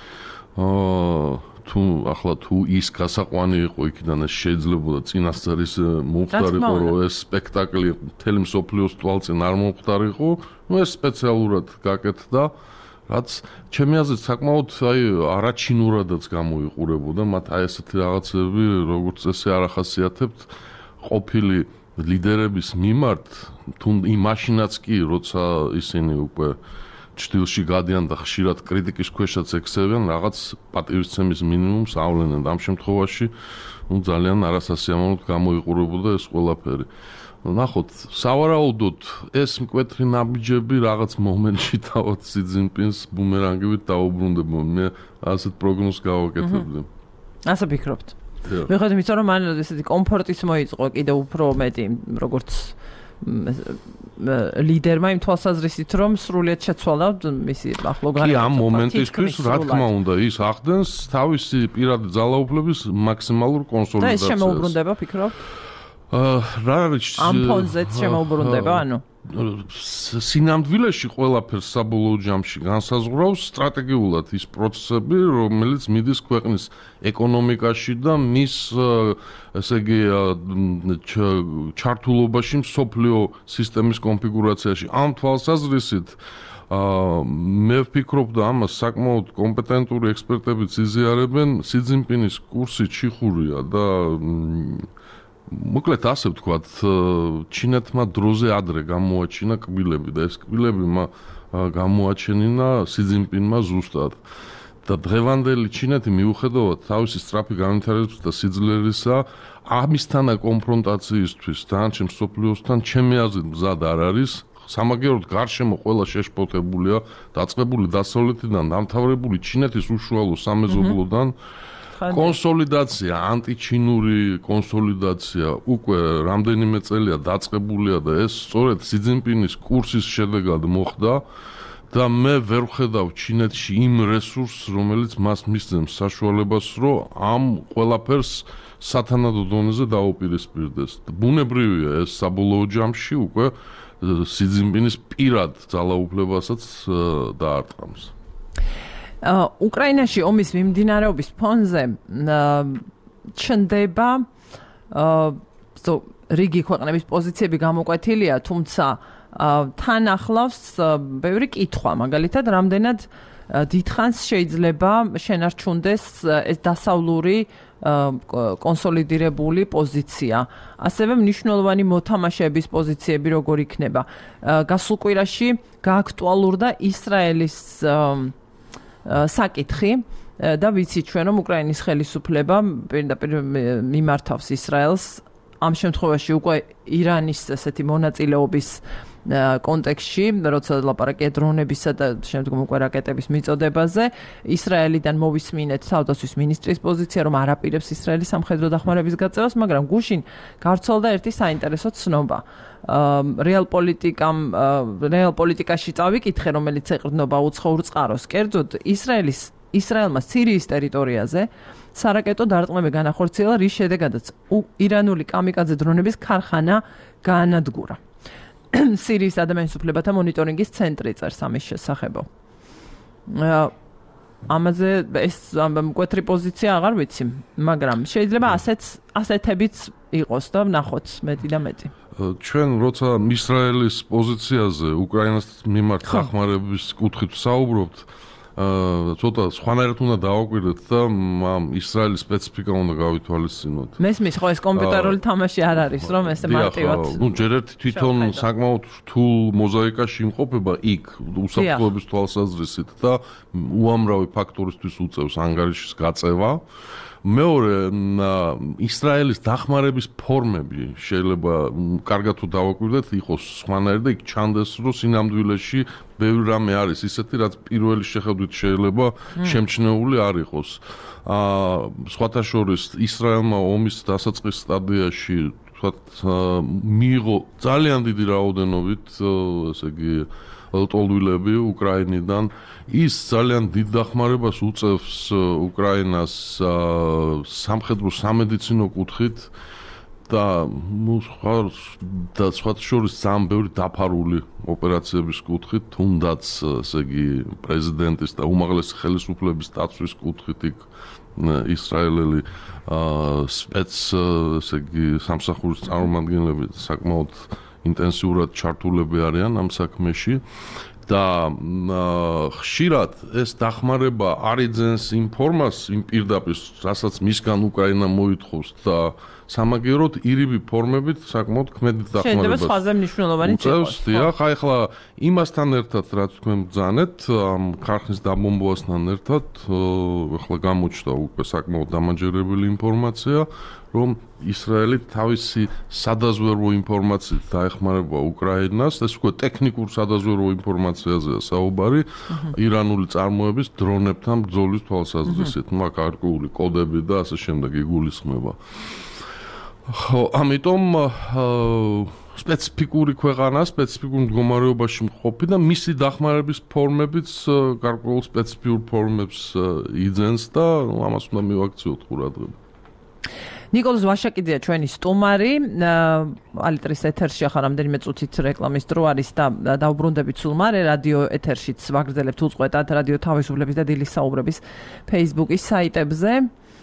თუ ის გასაყვანი იყო იქიდან ეს შეიძლება წინასწარის მომხდარიყო რომ ეს სპექტაკლი მთელი მსოფლიოს თვალწინ არ მომხდარიყო ეს სპეციალურად გაკეთდა რაც ჩემი აზრით საკმაოდ არაჩინურადაც გამოიყურებოდა მათ ესეთი რაღაცები როგორც წესი არ ახასიათებთ ყოფილი ლიდერების მიმართ თუ იმაშინაც კი როცა ისინი უკვე ჩtildeში გადიან და ხშირად კრიტიკის ქვეშაც ექცევიან რაღაც პატივისცემის მინიმუმს ავლენენ ამ შემთხვევაში ძალიან არასასიამოვნოდ გამოიყურებოდა ეს ყველაფერი ნახოთ სავარაუდოდ ეს მკვეთრი ნაბიჯები რაღაც მომენტში თავად სი ძინპინს ბუმერანგივით დაუბრუნდება მე ასეთ პროგნოზს გავაკეთებდი ასე ფიქრობთ მიხედავთ იმისა რომ მან ესეთი კომფორტის მოიწყო კიდევ უფრო მეტი როგორც ლიდერმა იმ თვალსაზრისით რომ სრულიად შეცვალა მისი ახლო გარემო. კი ამ მომენტისთვის რა თქმა უნდა ის ახდენს თავისი პირადი ძალაუფლების მაქსიმალურ კონსოლიდაციას. და ეს შემოუბრუნდება ფიქრობ? რა არის ამ ფონზეც შემოუბრუნდება ანუ სინამდვილეში ყველაფერს საბოლოო ჯამში განსაზღვრავს სტრატეგიულად ის პროცესები, რომელიც მიდის ქვეყნის ეკონომიკაში და მის ესე იგი ჩართულობაში მსოფლიო სისტემის კონფიგურაციაში. ამ თვალსაზრისით მე ვფიქრობ და ამას საკმაოდ კომპეტენტური ექსპერტებიც იზიარებენ, სი ძინპინის კურსი ჩიხურია და მოკლედ ასე ვთქვათ, ჩინეთმა დროზე ადრე გამოაჩინა კბილები და ეს კბილები გამოაჩენინა სი ძინპინმა ზუსტად. და დღევანდელი ჩინეთი მიუხედავად თავისი სწრაფი განვითარებისა და სიძლიერისა, ამისთანა კონფრონტაციისთვის დანარჩენ მსოფლიოსთან ჩემი აზრით მზად არ არის. სამაგიეროდ გარშემო ყველა შეშფოთებულია, დაწყებული დასავლეთიდან, დამთავრებული ჩინეთის უშუალო სამეზობლოდან კონსოლიდაცია, ანტიჩინური კონსოლიდაცია უკვე რამდენიმე წელია დაწყებულია და ეს სწორედ სი ძინპინის კურსის შედეგად მოხდა და მე ვერ ვხედავ ჩინეთში იმ რესურსს, რომელიც მას მისცემს საშუალებას, რომ ამ ყველაფერს სათანადო დონეზე დაუპირისპირდეს. ბუნებრივია ეს საბოლოო ჯამში უკვე სი ძინპინის პირად ძალაუფლებასაც დაარტყამს. უკრაინაში ომის მიმდინარეობის ფონზე ჩნდება რიგი ქვეყნების პოზიციები გამოკვეთილია, თუმცა თან ახლავს ბევრი კითხვა, მაგალითად, რამდენად დიდხანს შეიძლება შენარჩუნდეს ეს დასავლური კონსოლიდირებული პოზიცია. ასევე მნიშვნელოვანი მოთამაშეების პოზიციები როგორ იქნება. გასულ კვირაში გააქტუალურდა ისრაელის საკითხი და ვიცით ჩვენ რომ უკრაინის ხელისუფლება პირდაპირ მიმართავს ისრაელს ამ შემთხვევაში უკვე ირანის ესეთი მონაწილეობის კონტექსტში, როცა ლაპარაკია დრონებისა და შემდგომ უკვე რაკეტების მიწოდებაზე, ისრაელიდან მოვისმინეთ თავდაცვის მინისტრის პოზიცია, რომ არაპირებს ისრაელის სამხედრო დახმარების გაწევას, მაგრამ გუშინ გავრცელდა ერთი საინტერესო ცნობა. რეალ პოლიტიკაში წავიკითხე, რომელიც ეყრდნობა უცხოურ წყაროს. კერძოდ ისრაელმა სირიის ტერიტორიაზე სარაკეტო დარტყმები განახორციელა, რის შედეგადაც ირანული კამიკაძე დრონების ქარხანა გაანადგურა. სირიის ადამიანის უფლებათა მონიტორინგის ცენტრი წერს ამის შესახებო. ამაზე ეს მკვეთრი პოზიცია აღარ ვიცი, მაგრამ შეიძლება ასეთებიც იყოს და ვნახოთ მეტი და მეტი. ჩვენ როცა ისრაელის პოზიციაზე უკრაინას მიმართ დახმარების კუთხით ვსაუბრობთ, ცოტა სხვანაირად უნდა დავაკვირდეთ და ისრაელის სპეციფიკა უნდა გავითვალისწინოთ. მესმის ხო ეს კომპიუტერული თამაში არ არის, რომ ესე მარტივად. ჯერ ერთი თვითონ საკმაოდ რთულ მოზაიკაში იმყოფება იქ უსაფრთხოების თვალსაზრისით და უამრავი ფაქტორისთვის უწევს ანგარიშის გაწევა. მეორე ისრაელის დახმარების ფორმები შეიძლება კარგად თუ დავაკვირდეთ იყოს სხვანაირად და იქ ჩანდეს რომ სინამდვილეში ბევრი რამე არის ისეთი რაც პირველი შეხედვით შეიძლება შემჩნეული არ იყოს. სხვათა შორის ისრაელმა ომის დასაწყის სტადიაში მიიღო ძალიან დიდი რაოდენობით ესე იგი ლტოლვილები უკრაინიდან ის ძალიან დიდ დახმარებას უწევს უკრაინას სამხედრო სამედიცინო კუთხით და სხვათა შორის ძალიან ბევრი დაფარული ოპერაციების კუთხით თუნდაც ესე იგი პრეზიდენტის და უმაღლესი ხელისუფლების დაცვის კუთხით იქ ისრაელელი სპეც ესე იგი სამსახურის წარმომადგენლები საკმაოდ ინტენსიურად ჩართულები არიან ამ საქმეში და ხშირად ეს დახმარება არ იძენს იმ ფორმას იმ პირდაპირ რასაც მისგან უკრაინა მოითხოვს და სამაგიეროდ ირიბი ფორმებით საკმაოდ ქმედით დახმარებას შეიძლება სხვაზე მნიშვნელოვანი იყოს. დიახ, ახლა იმასთან ერთად რაც თქვენ ბრძანეთ, ამ ქარხნის დაბომბვასთან ერთად, ახლა გამოჩნდა უკვე საკმაოდ დამაჯერებელი ინფორმაცია, რომ ისრაელი თავისი სადაზვერვო ინფორმაციით დაეხმარება უკრაინას, ეს უკვე ტექნიკურ სადაზვერვო ინფორმაციაზეა საუბარი, ირანული წარმოების დრონებთან ბრძოლის თვალსაზრისით, მაგ გარკვეული კოდები და ასე შემდეგ იგულისხმება. ხო, ამიტომ სპეციფიკური ქვეყანა, სპეციფიკურ მდგომარეობაში მყოფი და მისი დახმარების ფორმებიც გარკვეულ სპეციფიურ ფორმებს იძენს და ამას უნდა მივაქციოთ ყურადღება. ნიკოლოზ ვაშაკიძეა ჩვენი სტუმარი, alitris ეთერში ახლა რამდენიმე წუთით რეკლამის დრო არის და დაუბრუნდებით სულ მარე რადიო ეთერშიც ვაგრძელებთ უწყვეტად რადიო თავისუფლების და დილის საუბრების Facebook-ის საიტებზე.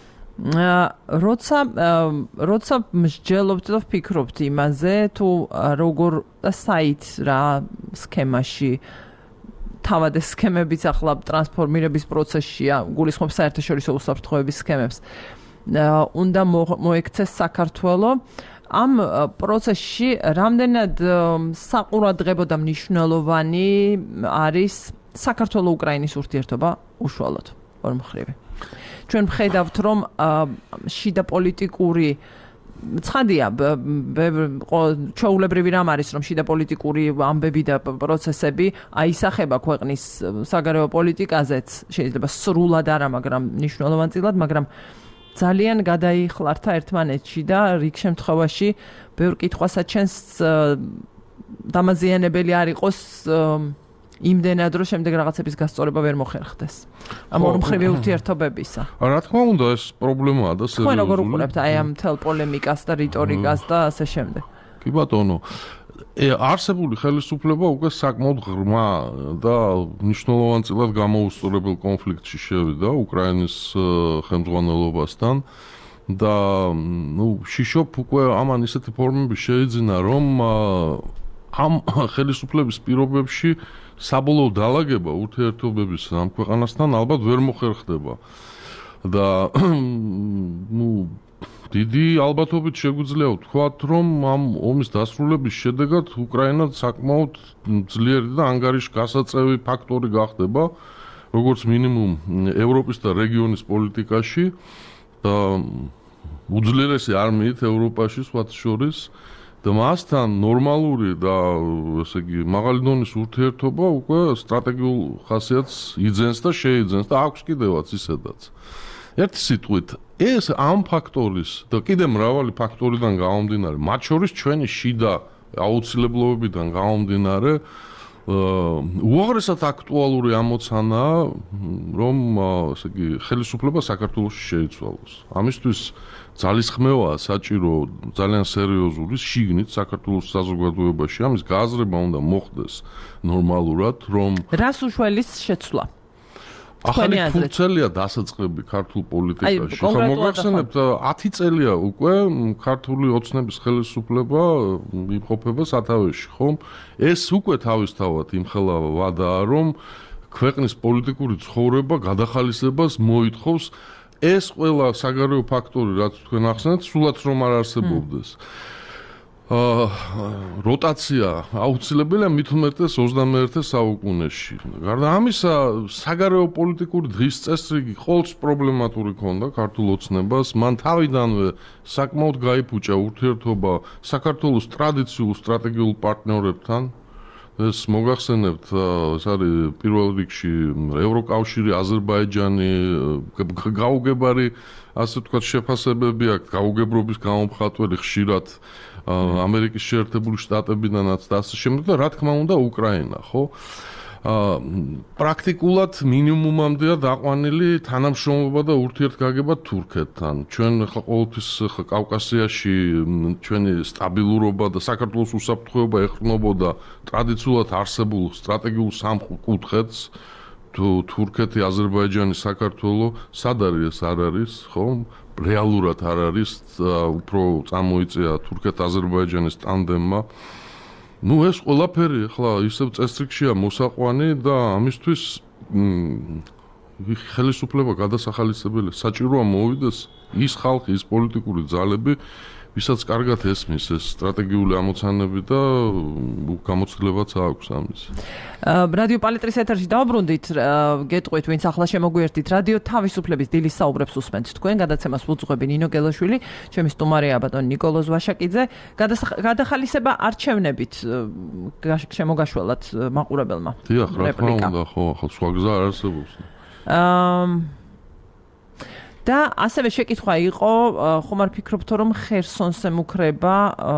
როცა მსჯელობთ და ვფიქრობთ იმაზე, თუ როგორ საით რა სქემაში თავად ეს სქემებიც ახლა ტრანსფორმირების პროცესშია, გულისხმობს საერთაშორისო უსაფრთხოების სქემებს. უნდა მოექცეს საქართველო ამ პროცესში რამდენად საყურადღებო და მნიშვნელოვანი არის საქართველო-უკრაინის ურთიერთობა უშუალოდ ორმხრივი. ჩვენ ვხედავთ რომ შიდა პოლიტიკური ცხადია ჩვეულებრივი რამ არის რომ შიდა პოლიტიკური ამბები და პროცესები აისახება ქვეყნის საგარეო პოლიტიკაზეც შეიძლება სრულად არა მაგრამ მნიშვნელოვანწილად მაგრამ ძალიან გადაიხლართა ერთმანეთში და რიგ შემთხვევაში ბევრ კითხვასაც დამაზიანებელი არ იყოს იმდენად რომ შემდეგ რაღაცების გასწორება ვერ მოხერხდეს. ამ ორმხრივი ურთიერთობებისა. რა თქმა უნდა ეს პრობლემაა და სერიოზული. თქვენ როგორ უყურებთ აი ამ მთელ პოლემიკას და რიტორიკას და ასე შემდეგ. კი ბატონო. არსებული ხელისუფლება უკვე საკმაოდ ღრმა და მნიშვნელოვანწილად გამოუსწორებელ კონფლიქტში შევიდა უკრაინის ხელმძღვანელობასთან და შიშობ უკვე ამან ისეთი ფორმები შეიძინა რომ ამ ხელისუფლების პირობებში საბოლოო დალაგება ურთიერთობების ამ ქვეყანასთან ალბათ ვერ მოხერხდება და დიდი ალბათობით შეგვიძლია ვთქვათ, რომ ამ ომის დასრულების შედეგად უკრაინა საკმაოდ ძლიერი და ანგარიშგასაწევი ფაქტორი გახდება, როგორც მინიმუმ ევროპის და რეგიონის პოლიტიკაში და უძლიერესი არმიით ევროპაში სხვათა შორის და მასთან ნორმალური და ესე იგი მაღალი დონის ურთიერთობა უკვე სტრატეგიულ ხასიათს იძენს და შეიძენს და აქვს კიდევაც ისედაც. ერთი სიტყვით ეს ამ ფაქტორის და კიდე მრავალი ფაქტორიდან გამომდინარე, მათ შორის ჩვენი შიდა აუცილებლობებიდან გამომდინარე, უაღრესად აქტუალური ამოცანაა, რომ ესე იგი ხელისუფლება საქართველოში შეიცვალოს. ამისთვის ძალისხმევაა საჭირო ძალიან სერიოზული შიგნით საქართველოს საზოგადოებაში, ამის გააზრება უნდა მოხდეს ნორმალურად, რომ რას უშველის შეცვლა? ახალი ფუნქციაა დასაწყები ქართულ პოლიტიკაში. ხო, მოგახსენებთ 10 წელია უკვე ქართული ოცნების ხელისუფლება იმყოფება სათავეში, ხო? ეს უკვე თავისთავად იმხელა ვადაა, რომ ქვეყნის პოლიტიკური ცხოვრება გადახალისებას მოითხოვს. ეს ყველა საგარეო ფაქტორი, რაც თქვენ ახსენეთ, სულაც რომ არ არსებობდეს. როტაცია აუცილებელია მით უმეტეს 21 საუკუნეში. გარდა ამისა, საგარეო პოლიტიკური დღის წესრიგი ყოველთვის პრობლემატური ქონდა ქართულ ოცნებას. მან თავიდანვე საკმაოდ გაიფუჭა ურთიერთობა საქართველოს ტრადიციულ სტრატეგიულ პარტნიორებთან. ეს მოგახსენებთ, ეს არის პირველ რიგში ევროკავშირი, აზერბაიჯანი, გაუგებარი, ასე ვთქვათ, შეფასებები აქვს გაუგებრობის გამომხატველი ხშირად ამერიკის შეერთებული შტატებიდანაც და ასე შემდეგ და რა თქმა უნდა უკრაინა, ხო? პრაქტიკულად მინიმუმამდეა დაყვანილი თანამშრომლობა და ურთიერთგაგება თურქეთთან. ჩვენ ახლა ყოველთვის კავკასიაში ჩვენი სტაბილურობა და საქართველოს უსაფრთხოება ეყრდნობოდა ტრადიციულად არსებულ სტრატეგიულ სამკუთხედს. თურქეთი, აზერბაიჯანი, საქართველო, სად არის ეს არ არის, ხო? რეალურად არ არის, უფრო წამოიწია თურქეთ-აზერბაიჯანის ტანდემმა. ეს ყველაფერი ახლა ისევ წესრიგშია მოსაყვანი და ამისთვის ხელისუფლება გადასახალისებელი საჭიროა მოვიდეს ის ხალხი, ის პოლიტიკური ძალები, ვისაც კარგად ესმის ეს სტრატეგიული ამოცანები და გამოცდილებაც აქვს ამის. რადიო პალიტრის ეთერში დავბრუნდით, გეტყვით, ვინც ახლა შემოგვიერთით, რადიო თავისუფლების დილის საუბრებს უსმენთ თქვენ, გადაცემას უძღვები ნინო გელაშვილი, ჩემი სტუმარია ბატონი ნიკოლოზ ვაშაკიძე. გადახალისება არჩევნებით შემოგაშველათ მაყურებელმა. დიახ, რა თქმა უნდა, ხო, ახლა სხვა გზა არ არსებობს. და ასევე შეკითხვა იყო, ხომ არ ფიქრობთ, რომ ხერსონს ემუქრება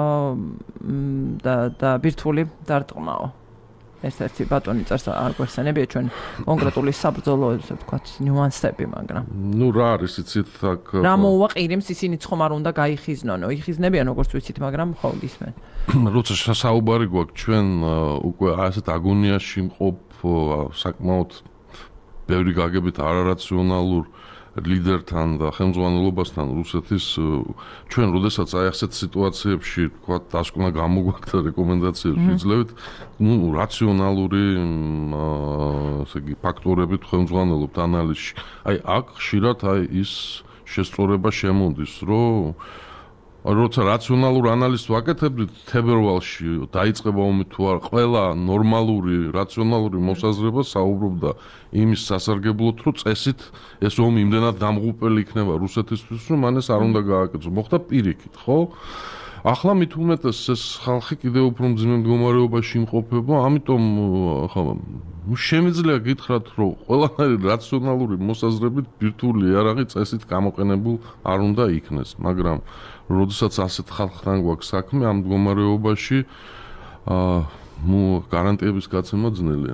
და ბირთვული დარტყმაო. ერთ-ერთი ბატონი წერს არ გვეხსენებია ჩვენ კონკრეტული საბრძოლო, ესე ვთქვათ, ნიუანსები, მაგრამ რა არის იცით აქ რა მოუვა ყირიმს ისინიც ხომ არ უნდა გაიხიზნონო. იხიზნებიან როგორც ვიცით, მაგრამ ხო გისმენ. როცა საუბარი გვაქვს ჩვენ უკვე ასეთ აგონიაში მყოფ საკმაოდ ბევრი გაგებით არარაციონალურ ლიდერთან და ხელმძღვანელობასთან რუსეთის ჩვენ როდესაც აი ასეთ სიტუაციებში თქვა დასკვნა გამოგვაქვს და რეკომენდაციებს ვიძლევით, რაციონალური ასე იგი ფაქტორებით ხელმძღვანელობთ ანალიზში. აი აქ ხშირად აი ის შესწორება შემოდის, რომ როცა რაციონალურ ანალიზს ვაკეთებდით თებერვალში დაიწყება ომი თუ არ, ყველა ნორმალური რაციონალური მოსაზრება საუბრობდა იმის სასარგებლოდ, რომ წესით ეს ომი იმდენად დამღუპელი იქნება რუსეთისთვის, რომ მან ეს არ უნდა გააკეთოს. მოხდა პირიქით, ხო? ახლა მით უმეტეს ეს ხალხი კიდევ უფრო მძიმე მდგომარეობაში იმყოფება, ამიტომ ახლა შემიძლია გითხრათ, რომ ყველანაირი რაციონალური მოსაზრებით ბირთვული იარაღი წესით გამოყენებულ არ უნდა იქნეს, მაგრამ როდესაც ასეთ ხალხთან გვაქვს საქმე ამ მდგომარეობაში, გარანტიების გაცემა ძნელია.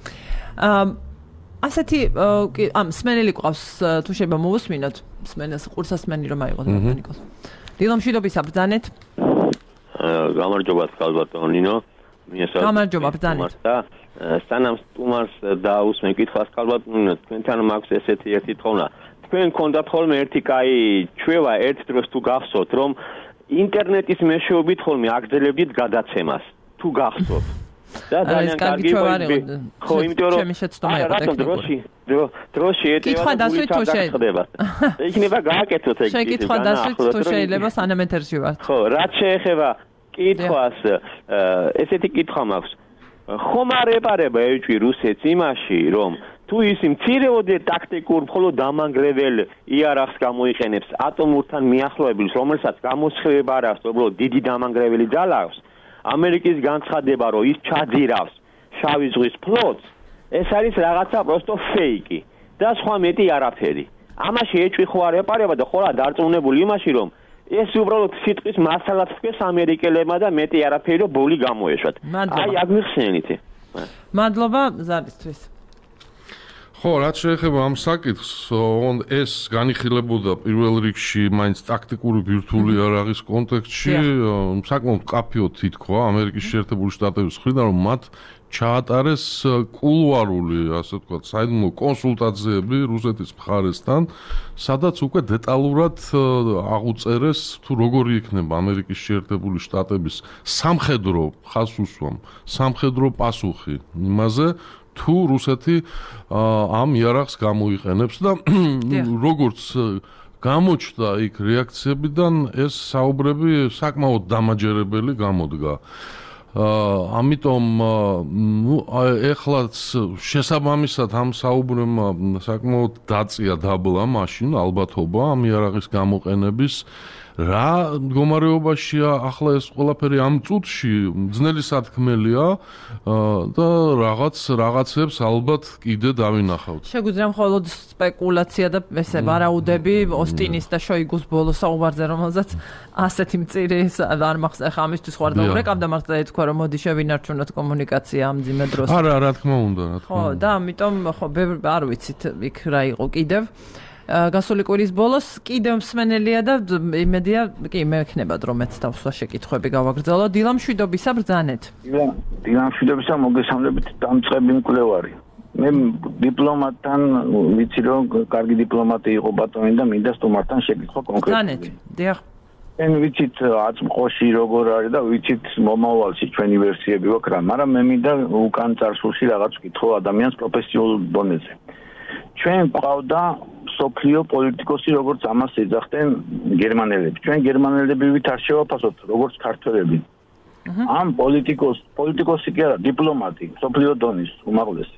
ასეთი მსმენელი ყავს, თუ შეიძლება მოვუსმინოთ, მსმენელს ყურსასმენი რომ აიღოთ ბატონიკოს. დილომშვიდობის აბრძანეთ. გამარჯობა ბატონო ნინო. გამარჯობა ბრძანეთ. სანამ სტუმარს დაუსმენ კითხვას ბატონო, თქვენთან მაქვს ესეთი ერთი თხოვნა. თქვენ გქონდათ ხოლმე ერთი კაი ჩვევა ერთ დროს თუ გახსოვთ, რომ ინტერნეტის მეშვეობით ხოლმე აგრძელებდით გადაცემას. თუ გახსოვთ. და ძალიან კარგი ხო, იმიტომ რომ ჩემი შეცდომა იყო ტექნიკური. დროში ეტევა კითხვა დასვით თუ შეიძლება. იქნება გააკეთოთ ეგ. შეკითხვა დასვით თუ შეიძლება სანამ ეთერში ვართ. ხო, რაც შეეხება კითხვას, ესეთი კითხვა მაქვს. ხომ არ ეპარება ეჭვი რუსეთს იმაში, რომ თუ ის მცირეოდე ტაქტიკურ მხოლოდ დამანგრეველ იარაღს გამოიყენებს ატომურთან მიახლოებელს, რომელსაც გამოსხივება არ აქვს, უბრალოდ დიდი დამანგრეველი ძალა აქვს, ამერიკის განცხადება, რომ ის ჩაძირავს შავი ზღვის ფლოტს, ეს არის რაღაცა პროსტო ფეიკი და სხვა მეტი არაფერი. ამაში ეჭვი ხო არ ეპარება და ხოლმე დარწმუნებული იმაში, რომ ეს უბრალოდ სიტყვის მასალად თქვეს ამერიკელებმა და მეტი არაფერი რომ ბოლი გამოეშვათ. აი აგიხსენით. მადლობა ზარისთვის. ხო, რაც შეეხება ამ საკითხს, ეს განიხილებოდა პირველ რიგში მაინც ტაქტიკური ბირთვული იარაღის კონტექსტში, საკმაოდ კაფეოდ ითქვა ამერიკის შეერთებული შტატების მხრიდან, რომ მათ ჩაატარეს კულუარული, ასე ვთქვათ, საიდუმლო კონსულტაციები რუსეთის მხარესთან, სადაც უკვე დეტალურად აღუწერეს თუ როგორი იქნება ამერიკის შეერთებული შტატების სამხედრო ხაზუსვამ, სამხედრო პასუხი იმაზე, თუ რუსეთი ამ იარაღს გამოიყენებს და როგორც გამოჩნდა იქ რეაქციებიდან ეს საუბრები საკმაოდ დამაჯერებელი გამოდგა. ამიტომ ეხლაც შესაბამისად ამ საუბრებმა საკმაოდ დაწია დაბლა მაშინ ალბათობა ამ იარაღის გამოყენების რა მდგომარეობაშია ახლა ეს ყველაფერი ამ წუთში ძნელი სათქმელია და რაღაცებს ალბათ კიდე დავინახავთ. შეგვიძლია მხოლოდ სპეკულაცია და ესე ვარაუდები ოსტინის და შოიგუს ბოლო საუბარზე, რომელზეც ასეთი მწირი არ მახსოვს, ახლა ამისთვის ხარ დაურეკავდა მართლა ეთქვა რომ მოდი შევინარჩუნოთ კომუნიკაცია ამ ძიმე დროს. არა, რა თქმა უნდა, რა თქმა უნდა. ხო, და ამიტომ ხო არ ვიცით იქ რა იყო კიდევ. გასული კვირის ბოლოს კიდევ მსმენელია და იმედია კი მექნებად რომ მეც დავსვა შეკითხვები გავაგრძელო. დილამ შვიდობისა ბრძანეთ. დილამ შვიდობისა მოგესალმებით დამწყები მკვლევარი. მე დიპლომატთან ვიცი რომ კარგი დიპლომატი იყო ბატონი და მინდა სტუმართან შეკითხვა კონკრეტულად. ბრძანეთ. დიახ. ენ ვიცით აწმყოში როგორ არის და ვიცით მომავალში ჩვენი ვერსიები ვაქვს რა, მაგრამ მე მინდა უკან წარსულში რაღაც ვკითხო ადამიანს პროფესიულ დონეზე. ჩვენ ყავდა სოფლიო პოლიტიკოსი, როგორც ამას ეძახდნენ გერმანელები. ჩვენ გერმანელები ვით არ შევაფასოთ, როგორც ქართველები. ამ პოლიტიკოსი კი არა, დიპლომატი, სოფლიო დონის უმაღლესი.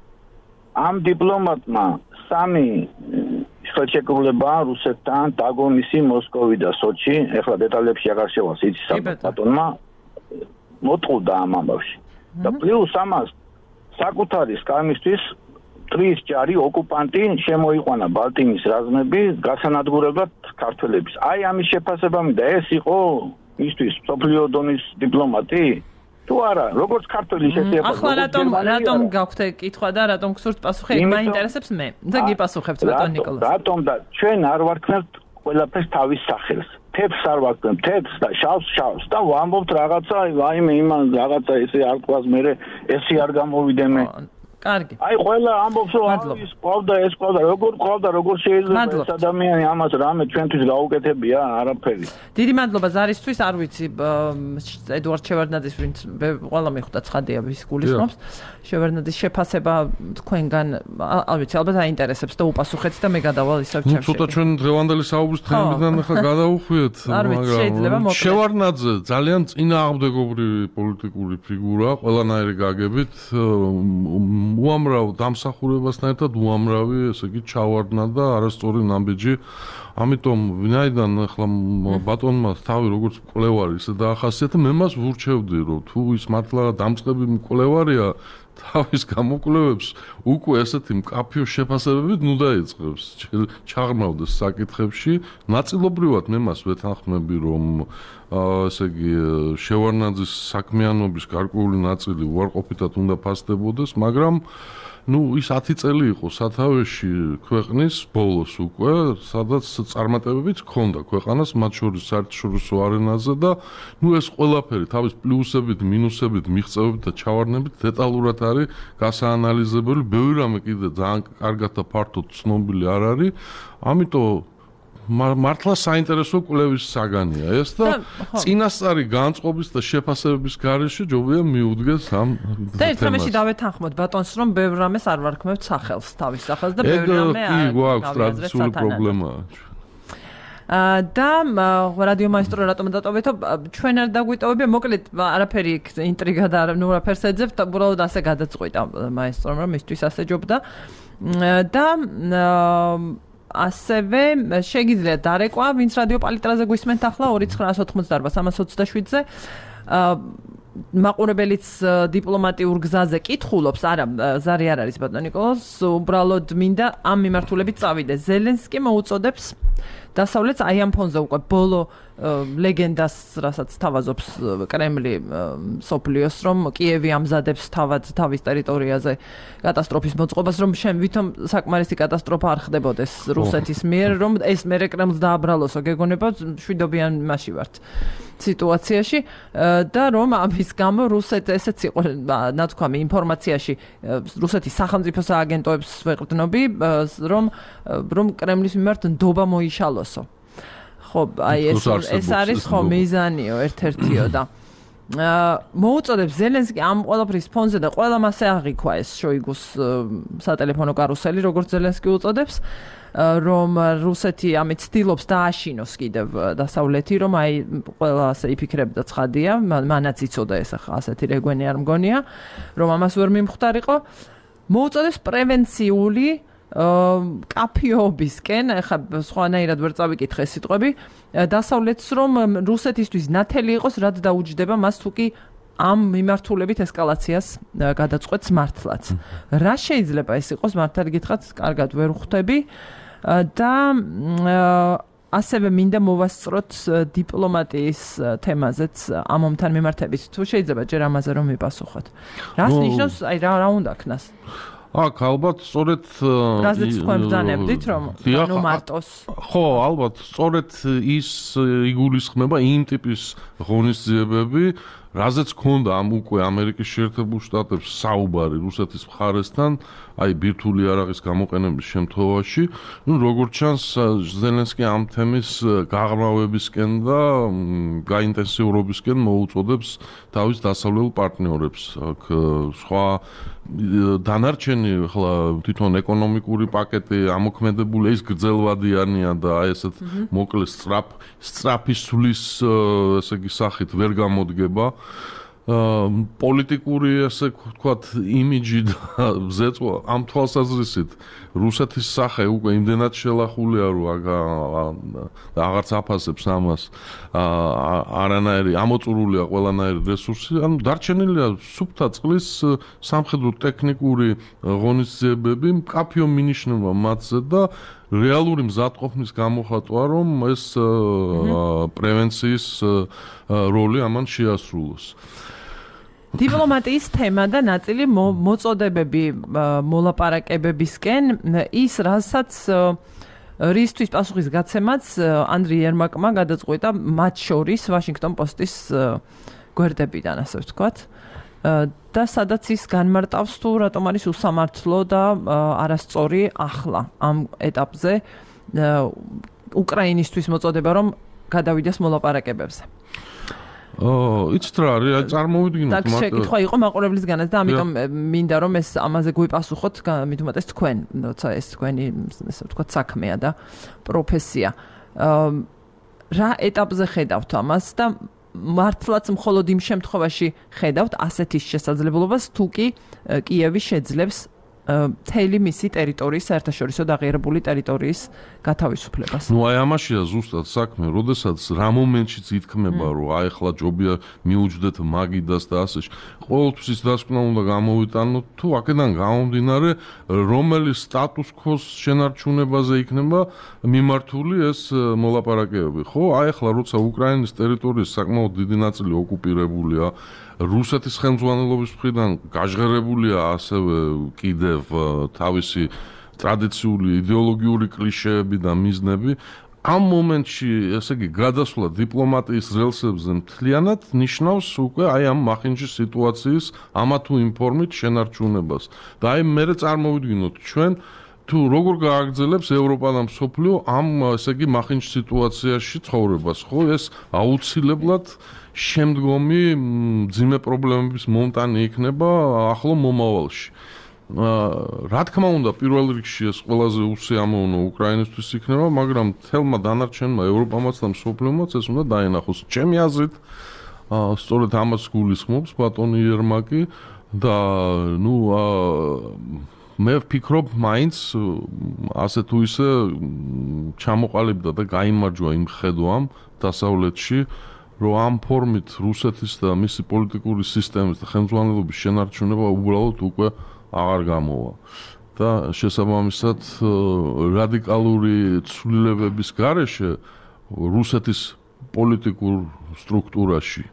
ამ დიპლომატმა 3 ხელშეკრულება რუსეთთან დაგონისი მოსკოვი და სოჩი, ეხლა დეტალებში აღარ შევალს, იცი ბატონმა მოტყუდა ამ ამბავში. და პლუს ამას საკუთარი სკამისთვის ტრის ჯარი ოკუპანტი შემოიყვანა ბალტიმის რაზმები გასანადგურებლად ქართველების. აი ამის შეფასება მინდა, ეს იყო მისთვის სოფლიო დონის დიპლომატი? თუ არა, როგორც ქართველი შესიაფასო. ახლა რატომ გაქვთ კითხვა და რატომ გსურთ პასუხი? მაინტერესებს მე და გიპასუხებთ ბატონ ნიკოლას. რატომ და ჩვენ არ ვარქმევთ ყველაფერს თავის სახელს. თეთრს არ ვარქმევთ, თეთრს და შავს და ვამბობთ რაღაცა, ვაიმე იმან რაღაცა ესე არ თქვას მე, ესე არ გამოვიდე მე. კარგი. აი ყველა ამბობს რომ ის ყავდა, როგორ შეიძლება ეს ადამიანი ამას რამე ჩვენთვის გაუკეთებია, არაფერი. დიდი მადლობა ზარისთვის, არ ვიცი ედუარდ შევარდნაძის ვინც ყველა მიხვდა ცხადია ვის გულისხმობს. შევარდნაძის შეფასება თქვენგან არ ვიცი, ალბათ აინტერესებს და უპასუხეთ და მე გადავალ ისევ ჩემში. ცოტა ჩვენ დღევანდელი საუბრის თემიდან ახლა გადავუხვიეთ, მაგრამ შევარდნაძე ძალიან წინააღმდეგობრივი პოლიტიკური ფიგურა, ყველანაირი გაგებით უამრავ დამსახურებასთან ერთად უამრავი, ესე იგი, ჩავარდნა და არასწორი ნაბიჯი. ამიტომ ვინაიდან ახლა ბატონმა თავი როგორც მკვლევარი ისე დაახასიათა, მე მას ვურჩევდი, რომ თუ ის მართლა დამწყები მკვლევარია, თავის გამოკვლევებს უკვე ესეთი მკაფიო შეფასებებით ნუ დაიწყებს, ჩაღრმავდეს საკითხებში. ნაწილობრივად მე მას ვეთანხმები, რომ ესე იგი შევარდნაძის საქმიანობის გარკვეული ნაწილი უარყოფითად უნდა ფასდებოდეს, მაგრამ ის 10 წელი იყო სათავეში ქვეყნის ბოლოს უკვე, სადაც წარმატებებიც ჰქონდა ქვეყანას, მათ შორის საერთაშორისო არენაზე და ეს ყველაფერი თავის პლუსებით, მინუსებით, მიღწევებით და ჩავარდნებით დეტალურად არის გასაანალიზებელი, ბევრი რამე კიდე ძალიან კარგად და ფართოდ ცნობილი არ არის, ამიტომ მართლა საინტერესო კვლევის საგანია ეს და წინასწარი განწყობის და შეფასებების გარეშე ჯობია მიუდგეს ამ თემას. და ერთ რამეში დავეთანხმოთ ბატონს, რომ ბევრ რამეს არ ვარქმევთ სახელს, თავის სახელს და ბევრ რამე კი გვაქვს ტრადიციული პრობლემა. და რადიო მაესტრო რატომ დატოვეთო? ჩვენ არ დაგვიტოვებია, მოკლედ არაფერი ინტრიგა და არაფერს ეძებთ, უბრალოდ ასე გადაწყვიტა მაესტრომ, რომ მისთვის ასე ჯობდა და ასევე შეგიძლიათ დარეკვა, ვინც რადიო პალიტრაზე გვისმენთ ახლა 2988-327-ზე. მაყურებელიც დიპლომატიურ გზაზე კითხულობს, არა, ზარი არ არის ბატონ ნიკოლას, უბრალოდ მინდა ამ მიმართულებით წავიდე. ზელენსკი მოუწოდებს დასავლეთს აი ამ ფონზე უკვე ბოლო ლეგენდას, რასაც თავაზობს კრემლი სოფლიოს, რომ კიევი ამზადებს თავად თავის ტერიტორიაზე კატასტროფის მოწყობას, რომ ვითომ საკმარისი კატასტროფა არ ხდებოდეს რუსეთის მიერ, რომ ეს მერე კრემლს დააბრალოსო, გეგონება შვიდობიან მასში ვართ სიტუაციაში და რომ ამის გამო ესეც იყო ნათქვამი ინფორმაციაში რუსეთის სახელმწიფო სააგენტოებს ვეყრდნობი, რომ კრემლის მიმართ ნდობა მოიშალოსო. ხო, აი ეს არის ხო მიზანიო ერთ-ერთიო და მოუწოდებს ზელენსკი ამ ყველაფრის ფონზე და ყველა მასე აღიქვა ეს შოიგუს სატელეფონო კარუსელი, როგორც ზელენსკი უწოდებს, რომ რუსეთი ამით ცდილობს დააშინოს კიდევ დასავლეთი, რომ აი ყველა ასე იფიქრებდა ცხადია, მანაც იცოდა ეს ახლა ასეთი რეგვენი არ მგონია, რომ ამას ვერ მიმხვდარიყო. მოუწოდებს პრევენციული კაფეობისკენ, ახლა სხვანაირად ვერ წავიკითხე სიტყვები, დასავლეთს რომ რუსეთისთვის ნათელი იყოს, რად დაუჯდება მას თუკი ამ მიმართულებით ესკალაციას გადაწყვეტს მართლაც. რა შეიძლება ეს იყოს, მართალი გითხრათ, კარგად ვერ ხვდები და ასევე მინდა მოვასწროთ დიპლომატიის თემაზეც ამ ომთან მიმართებით. თუ შეიძლება ჯერ ამაზე რომ მიპასუხოთ. რას ნიშნავს, აი რა უნდა ქნას? აქ ალბათ სწორედ რაზეც თქვენ ბრძანებდით რომ ანუ მარტოს ხო ალბათ სწორედ ის იგულისხმება იმ ტიპის ღონისძიებები რაზეც ქონდა ამ უკვე ამერიკის შეერთებულ შტატებს საუბარი რუსეთის მხარესთან აი ბირთვული იარაღის გამოყენების შემთხვევაში ნუ როგორც ჩანს ზელენსკი ამ თემის გაღრმავებისკენ და გაინტენსიურობისკენ მოუწოდებს თავის დასავლელ პარტნიორებს აქ სხვა დანარჩენი ხლა თვითონ ეკონომიკური პაკეტი ამოქმედებული ის გრძელვადიანია და აი ესეთ მოკლე სწრაფი სulis ესე იგი სახით ვერ გამოდგება პოლიტიკური ასე ვთქვათ იმიჯი და ზეწვა ამ თვალსაზრისით რუსეთის სახე უკვე იმდენად შელახულია რომ აღარც აფასებს ამას არანაირი ამოწურულია ყველანაირი რესურსი ანუ დარჩენილია სუფთა წყლის სამხედრო ტექნიკური ღონისძიებები მკაფიო მინიშნება მათზე და რეალური მზადყოფნის გამოხატვა რომ ეს პრევენციის როლი ამან შეასრულოს დიპლომატიის თემა და ნაწილი მოწოდებები მოლაპარაკებებისკენ ის რასაც რისთვის პასუხის გაცემაც ანდრი ერმაკმა გადაწყვეტა მათ შორის ვაშინგტონ პოსტის გვერდებიდან ასე ვთქვათ და სადაც ის განმარტავს თუ რატომ არის უსამართლო და არასწორი ახლა ამ ეტაპზე უკრაინისთვის მოწოდება რომ გადავიდეს მოლაპარაკებებზე იცით რა არის წარმოვიდგინოთ მაგ შეკითხვა იყო მაყურებლისგანაც და ამიტომ მინდა რომ ეს ამაზე გვიპასუხოთ მით უმეტეს თქვენ როცა ეს თქვენი ესე ვთქვათ საქმეა და პროფესია რა ეტაპზე ხედავთ ამას და მართლაც მხოლოდ იმ შემთხვევაში ხედავთ ასეთის შესაძლებლობას თუ კი კიევი შეძლებს მთელი მისი ტერიტორიის საერთაშორისო დაღიარებული ტერიტორიის გათავისუფლებას. ნუ აი ამაშია ზუსტად საქმე, როდესაც რა მომენტშიც ითქმება, რომ აი ახლა ჯობია მიუჯდეთ მაგიდას და ასე. ყოველთვის ის დასკვნა უნდა გამოვიტანოთ, თუ აქედან გამომდინარე, რომელი სტატუს ქოს შენარჩუნებაზე იქნება მიმართული ეს მოლაპარაკებები. ხო, აი ახლა როცა უკრაინის ტერიტორიის საკმაოდ დიდი ნაწილი ოკუპირებულია რუსეთის ხელმძღვანელობის მხრიდან გაჟღერებულია ასევე კიდევ თავისი ტრადიციული იდეოლოგიური კლიშეები და მიზნები ამ მომენტში ესე იგი გადასვლა დიპლომატიის რელსებზე მთლიანად ნიშნავს უკვე აი ამ მახინჯის სიტუაციის ამა თუ იმ ფორმით შენარჩუნებას და აი მე წარმოვიდგინოთ ჩვენ თუ როგორ გააგრძელებს ევროპა და მსოფლიო ამ ესე იგი მახინჯ სიტუაციაში ცხოვრებას ხო ეს აუცილებლად შემდგომი მძიმე პრობლემების მომტანი იქნება ახლო მომავალში. რა თქმა უნდა, პირველ რიგში ეს ყველაზე უსიამოვნო უკრაინისთვის იქნება, მაგრამ თელმა დანარჩენმა ევროპამაც და მსოფლიომაც ეს უნდა დაენახოს. ჩემი აზრით, სწორედ ამას გულისხმობს ბატონი ერმაკი და ნუ მე ვფიქრობ, მაინც ასე თუ ისე ჩამოყალიბდა და გაიმარჯვა იმ ხედვამ დასავლეთში რომ ამ ფორმით რუსეთის და მისი პოლიტიკური სისტემის და ხელმძღვანელობის შენარჩუნება უბრალოდ უკვე აღარ გამოვა. და შესაბამისად რადიკალური ცვლილებების გარეშე რუსეთის პოლიტიკურ სტრუქტურაში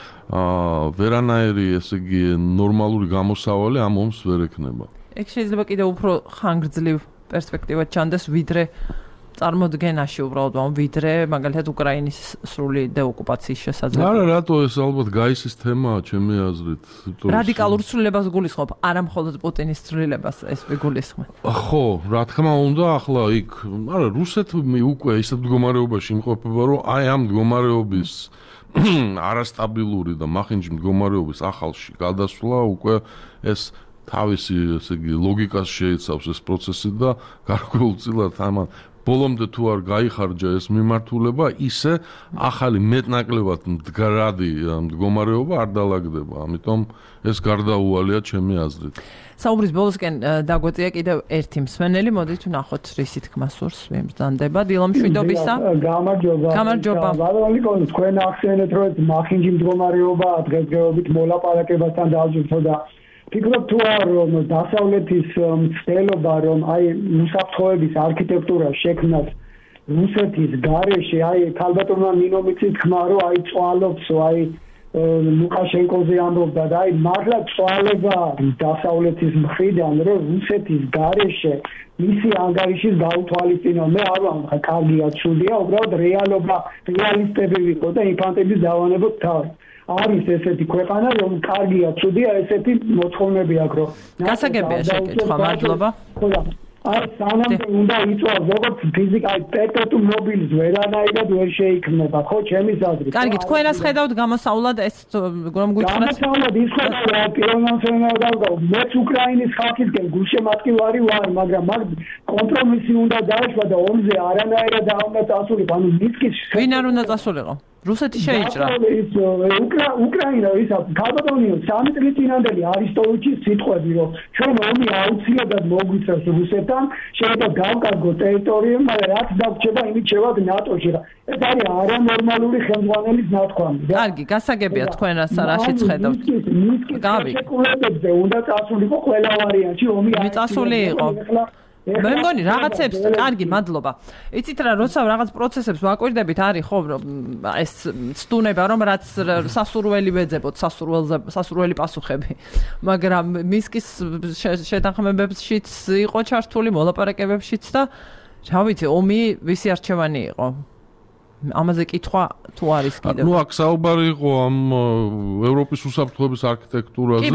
ვერანაირი, ესე იგი, ნორმალური გამოსავალი ამ ომს ვერ ექნება. ეგ შეიძლება კიდევ უფრო ხანგრძლივ პერსპექტივად ჩანდეს, ვიდრე წარმოდგენაში უბრალოდ ვიდრე მაგალითად უკრაინის სრული დეოკუპაციის შესაძლებლობა. არა, რატო ეს ალბათ გაისის თემაა, ჩემი აზრით. რადიკალურ ცვლილებას გულისხმობ, არა მხოლოდ პუტინის ცვლილებას ეს ვიგულისხმებ. ხო, რა თქმა უნდა, ახლა იქ, არა, რუსეთი უკვე ისეთ მდგომარეობაში იმყოფება, რომ აი ამ მდგომარეობის არასტაბილური და მახინჯი მდგომარეობის ახალში გადასვლა უკვე ეს თავისი, ესე იგი, ლოგიკას შეიცავს ეს პროცესი და გარკვეულწილად ამან ბოლომდე თუ არ გაიხარჯა ეს მიმართულება, ისე ახალი მეტნაკლებად მდგრადი მდგომარეობა არ დაალაგდება. ამიტომ ეს გარდაუვალია ჩემი აზრით. საუბრის ბოლოსკენ დაგვეწია კიდევ ერთი მსმენელი, მოდით ვნახოთ რის თქმა სურს ვიმბრძანდება. დილა მშვიდობისა. გამარჯობა. ვარონიკო, თქვენ ახსენეთ, რომ მახინჯი მდგომარეობა დღესდღეობით მოლაპარაკებასთან დააჯერწო და ფიქრობ თუ არ რომ დასავლეთის მცდელობა რომ აი უსაფრთხოების არქიტექტურა შექმნას რუსეთის გარეშე, აი ქალბატონმა ნინომიცის თქმა რომ აი წვალობსო, აი ლუკაშენკოზე ამბობდა და აი მართლა წვალება დასავლეთის მხრიდან რომ რუსეთის გარეშე მისი ანგარიშის გაუთვალისწინო. მე არ ვამხა კარგია, ცუდია, უბრალოდ რეალობა, რეალისტები ვიყო და ინფანტების დავანებოთ თავი. არის ესეთი ქვეყანა, რომ კარგია, ცუდია, ესეთი მოთხოვნები აქვს, რომ გასაგებია შეკითხვა, მადლობა. აი სანამ უნდა იწვას როგორც ფიზიკა, აი პერპეტუ მობილის ვერანაირად ვერ შეიქმნება, ხო, ჩემის აზრით. კარგი, თქვენას ხედავთ გამოსავლად ეს რომ გითხრათ? გამოსავლად ის ხდება, პიროვნებად მეც უკრაინის ხალხისგან გულშემატკივარი ვარ, მაგრამ მაგ კომპრომისი უნდა დაეშვა და ომზე არანაირად არ უნდა წასულიყო, ანუ მისკის ვინ არ უნდა წასულიყო? რუსეთი შეიჭრა. უკრაინა ისა ქალბატონიო 3 წლის წინანდელი არისტოვიჩის სიტყვები, რომ ჩვენ ომი აუცილებლად მოგვიწევს რუსეთთან, შეიძლება გავკარგოთ ტერიტორიები, მაგრამ რაც დაგვრჩება, იმით შევად ნატოში. ეს არის არანორმალური ხელმძღვანელის ნათქვამი. კარგი, გასაგებია თქვენ რაშიც ხედავთ. შეკულებებზე უნდა წასულიყო ყველა ვარიანტი, ომი არ წასული იყო. მე მგონი რაღაცებს, კარგი, მადლობა. იცით რა, როცა რაღაც პროცესებს ვაკვირდებით, არის ხო ეს ცდუნება, რომ რაც სასურველი ვეძებოთ, სასურველი პასუხები. მაგრამ მისკის შეთანხმებებშიც იყო ჩართული, მოლაპარაკებებშიც და რა ვიცი, ომი ვისი არჩევანი იყო? ამაზე კითხვა თუ არის კიდევ. ნუ აქ საუბარი იყო ამ ევროპის უსაფრთხოების არქიტექტურაზე,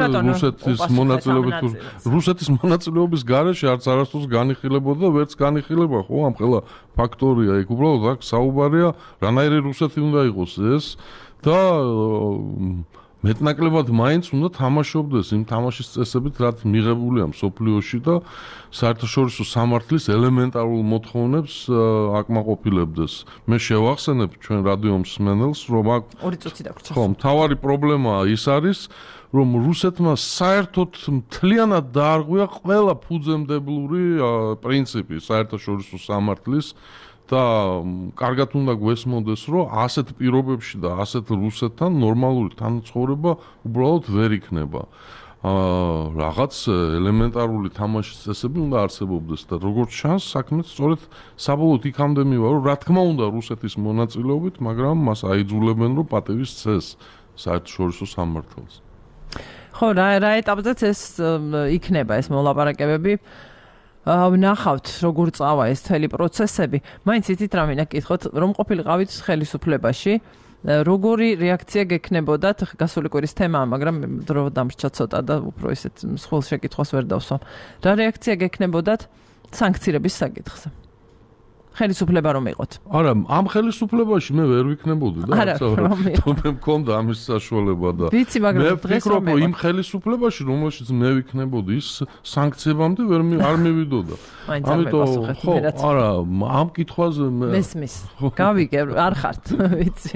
რუსეთის მონაწილეობის გარეშე არც არასდროს განიხილებოდა და ვერც განიხილება, ხო, ამ ყველა ფაქტორია. იქ უბრალოდ აქ საუბარია, რანაირი რუსეთი უნდა იყოს ეს და მეტნაკლებად მაინც უნდა თამაშობდეს იმ თამაშის წესებით, რაც მიღებულია მსოფლიოში და საერთაშორისო სამართლის ელემენტარულ მოთხოვნებს აკმაყოფილებდეს. მე შევახსენებ ჩვენ რადიო მსმენელს, რომ აქ 2 წუთი დაგვრჩა. ხო, მთავარი პრობლემა ის არის, რომ რუსეთმა საერთოდ მთლიანად დაარღვია ყველა ფუძემდებლური პრინციპი საერთაშორისო სამართლის და კარგად უნდა გვესმოდეს, რომ ასეთ პირობებში და ასეთ რუსეთთან ნორმალური თანაცხოვრება უბრალოდ ვერ იქნება. რაღაც ელემენტარული თამაშის წესები უნდა არსებობდეს და როგორც ჩანს, საქმე სწორედ საბოლოოდ იქამდე მივა, რომ რა თქმა უნდა რუსეთის მონაწილეობით, მაგრამ მას აიძულებენ, რომ პატევის წეს საერთაშორისო სამართალს. ხო, რა ეტაპზეც ეს იქნება ეს მოლაპარაკებები. ვნახავთ როგორ წავა ეს მთელი პროცესები. მაინც იცით რა მინდა გითხოთ, რომ ყოფილიყავით ხელისუფლებაში, როგორი რეაქცია გექნებოდათ? გასული კვირის თემაა, მაგრამ დრო დამრჩა ცოტა და უფრო ისეთ მსხვილ შეკითხვას ვერ დავსვამ. რა რეაქცია გექნებოდათ სანქციების საკითხზე? ხელისუფლება რომ იყოთ. არა, ამ ხელისუფლებაში მე ვერ ვიქნებოდი და მე მქონდა ამის საშუალება და მე ვფიქრობ, რომ იმ ხელისუფლებაში, რომელშიც მე ვიქნებოდი, ის სანქციებამდე არ მივიდოდა. ამიტომ ხო, არა, ამ კითხვაზე მე მესმის. გავიგე, არ ხართ, ვიცი.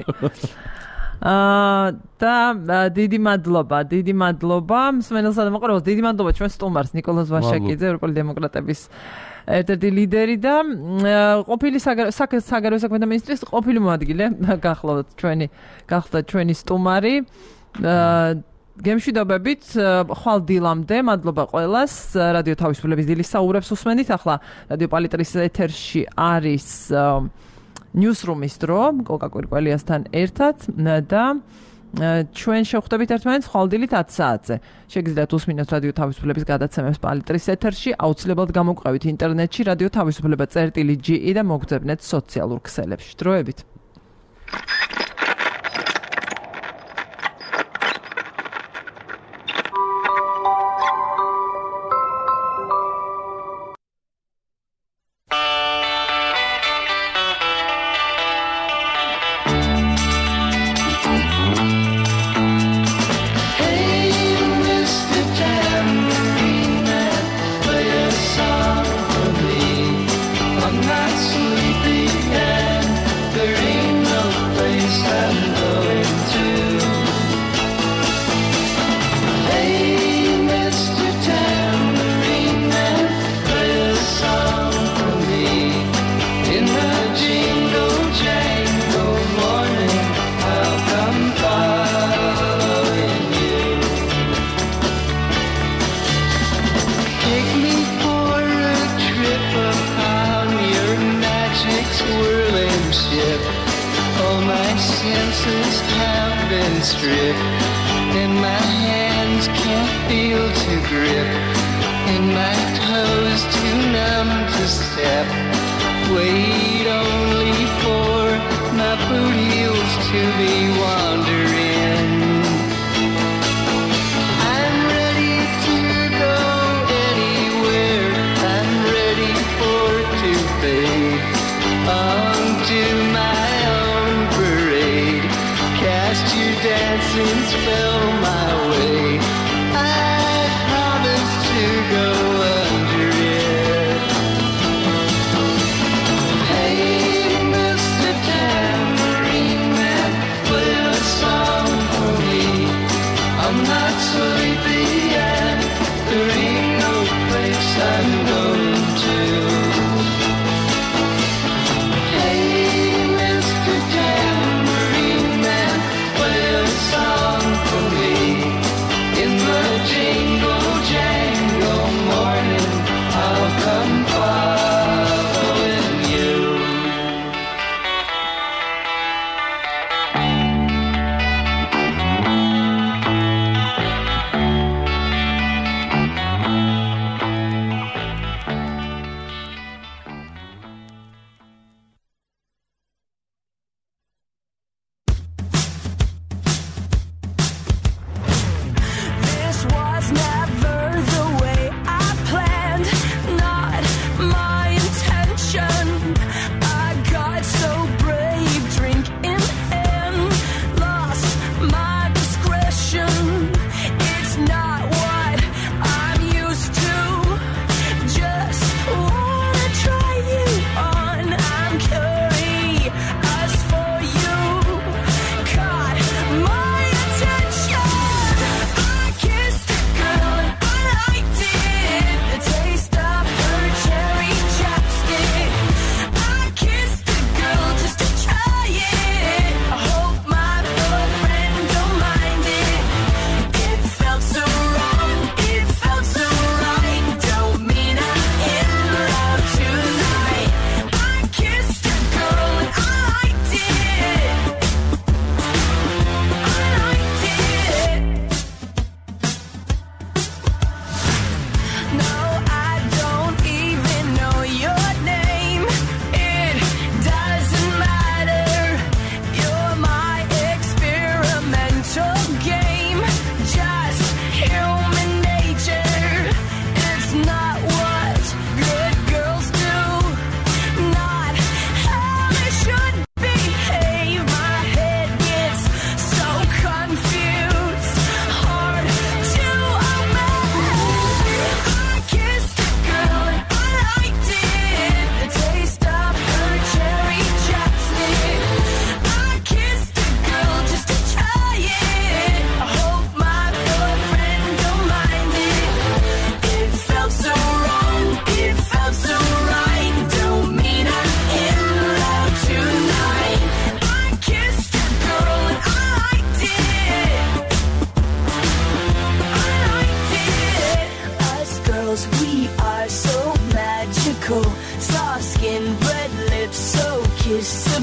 და დიდი მადლობა მსმენელსა და მოყოლებას, დიდი მადლობა ჩვენ სტუმარს ნიკოლოზ ვაშაკიძე, ევროპული დემოკრატების ერთ-ერთი ლიდერი და ყოფილი საგარეო საქმეთა მინისტრის ყოფილი მოადგილე გახლავთ ჩვენი სტუმარი გემშვიდობებით ხვალ დილამდე მადლობა ყველას რადიო თავისუფლების დილის საუბრებს უსმენთ ახლა რადიო პალიტრის ეთერში არის ნიუსრუმის დრო კოკა კვირკველიასთან ერთად და ჩვენ შევხვდებით ერთმანეთს ხვალდილით 10 საათზე. შეგიძლიათ უსმინოთ რადიო თავისუფლების გადაცემებს პალიტრის ეთერში, აუცილებლად გამოგვყევით ინტერნეტში რადიო თავისუფლება.ge და მოგძებნეთ სოციალურ ქსელებში. დროებით. Hey We are so magical. Soft skin, red lips, so kiss.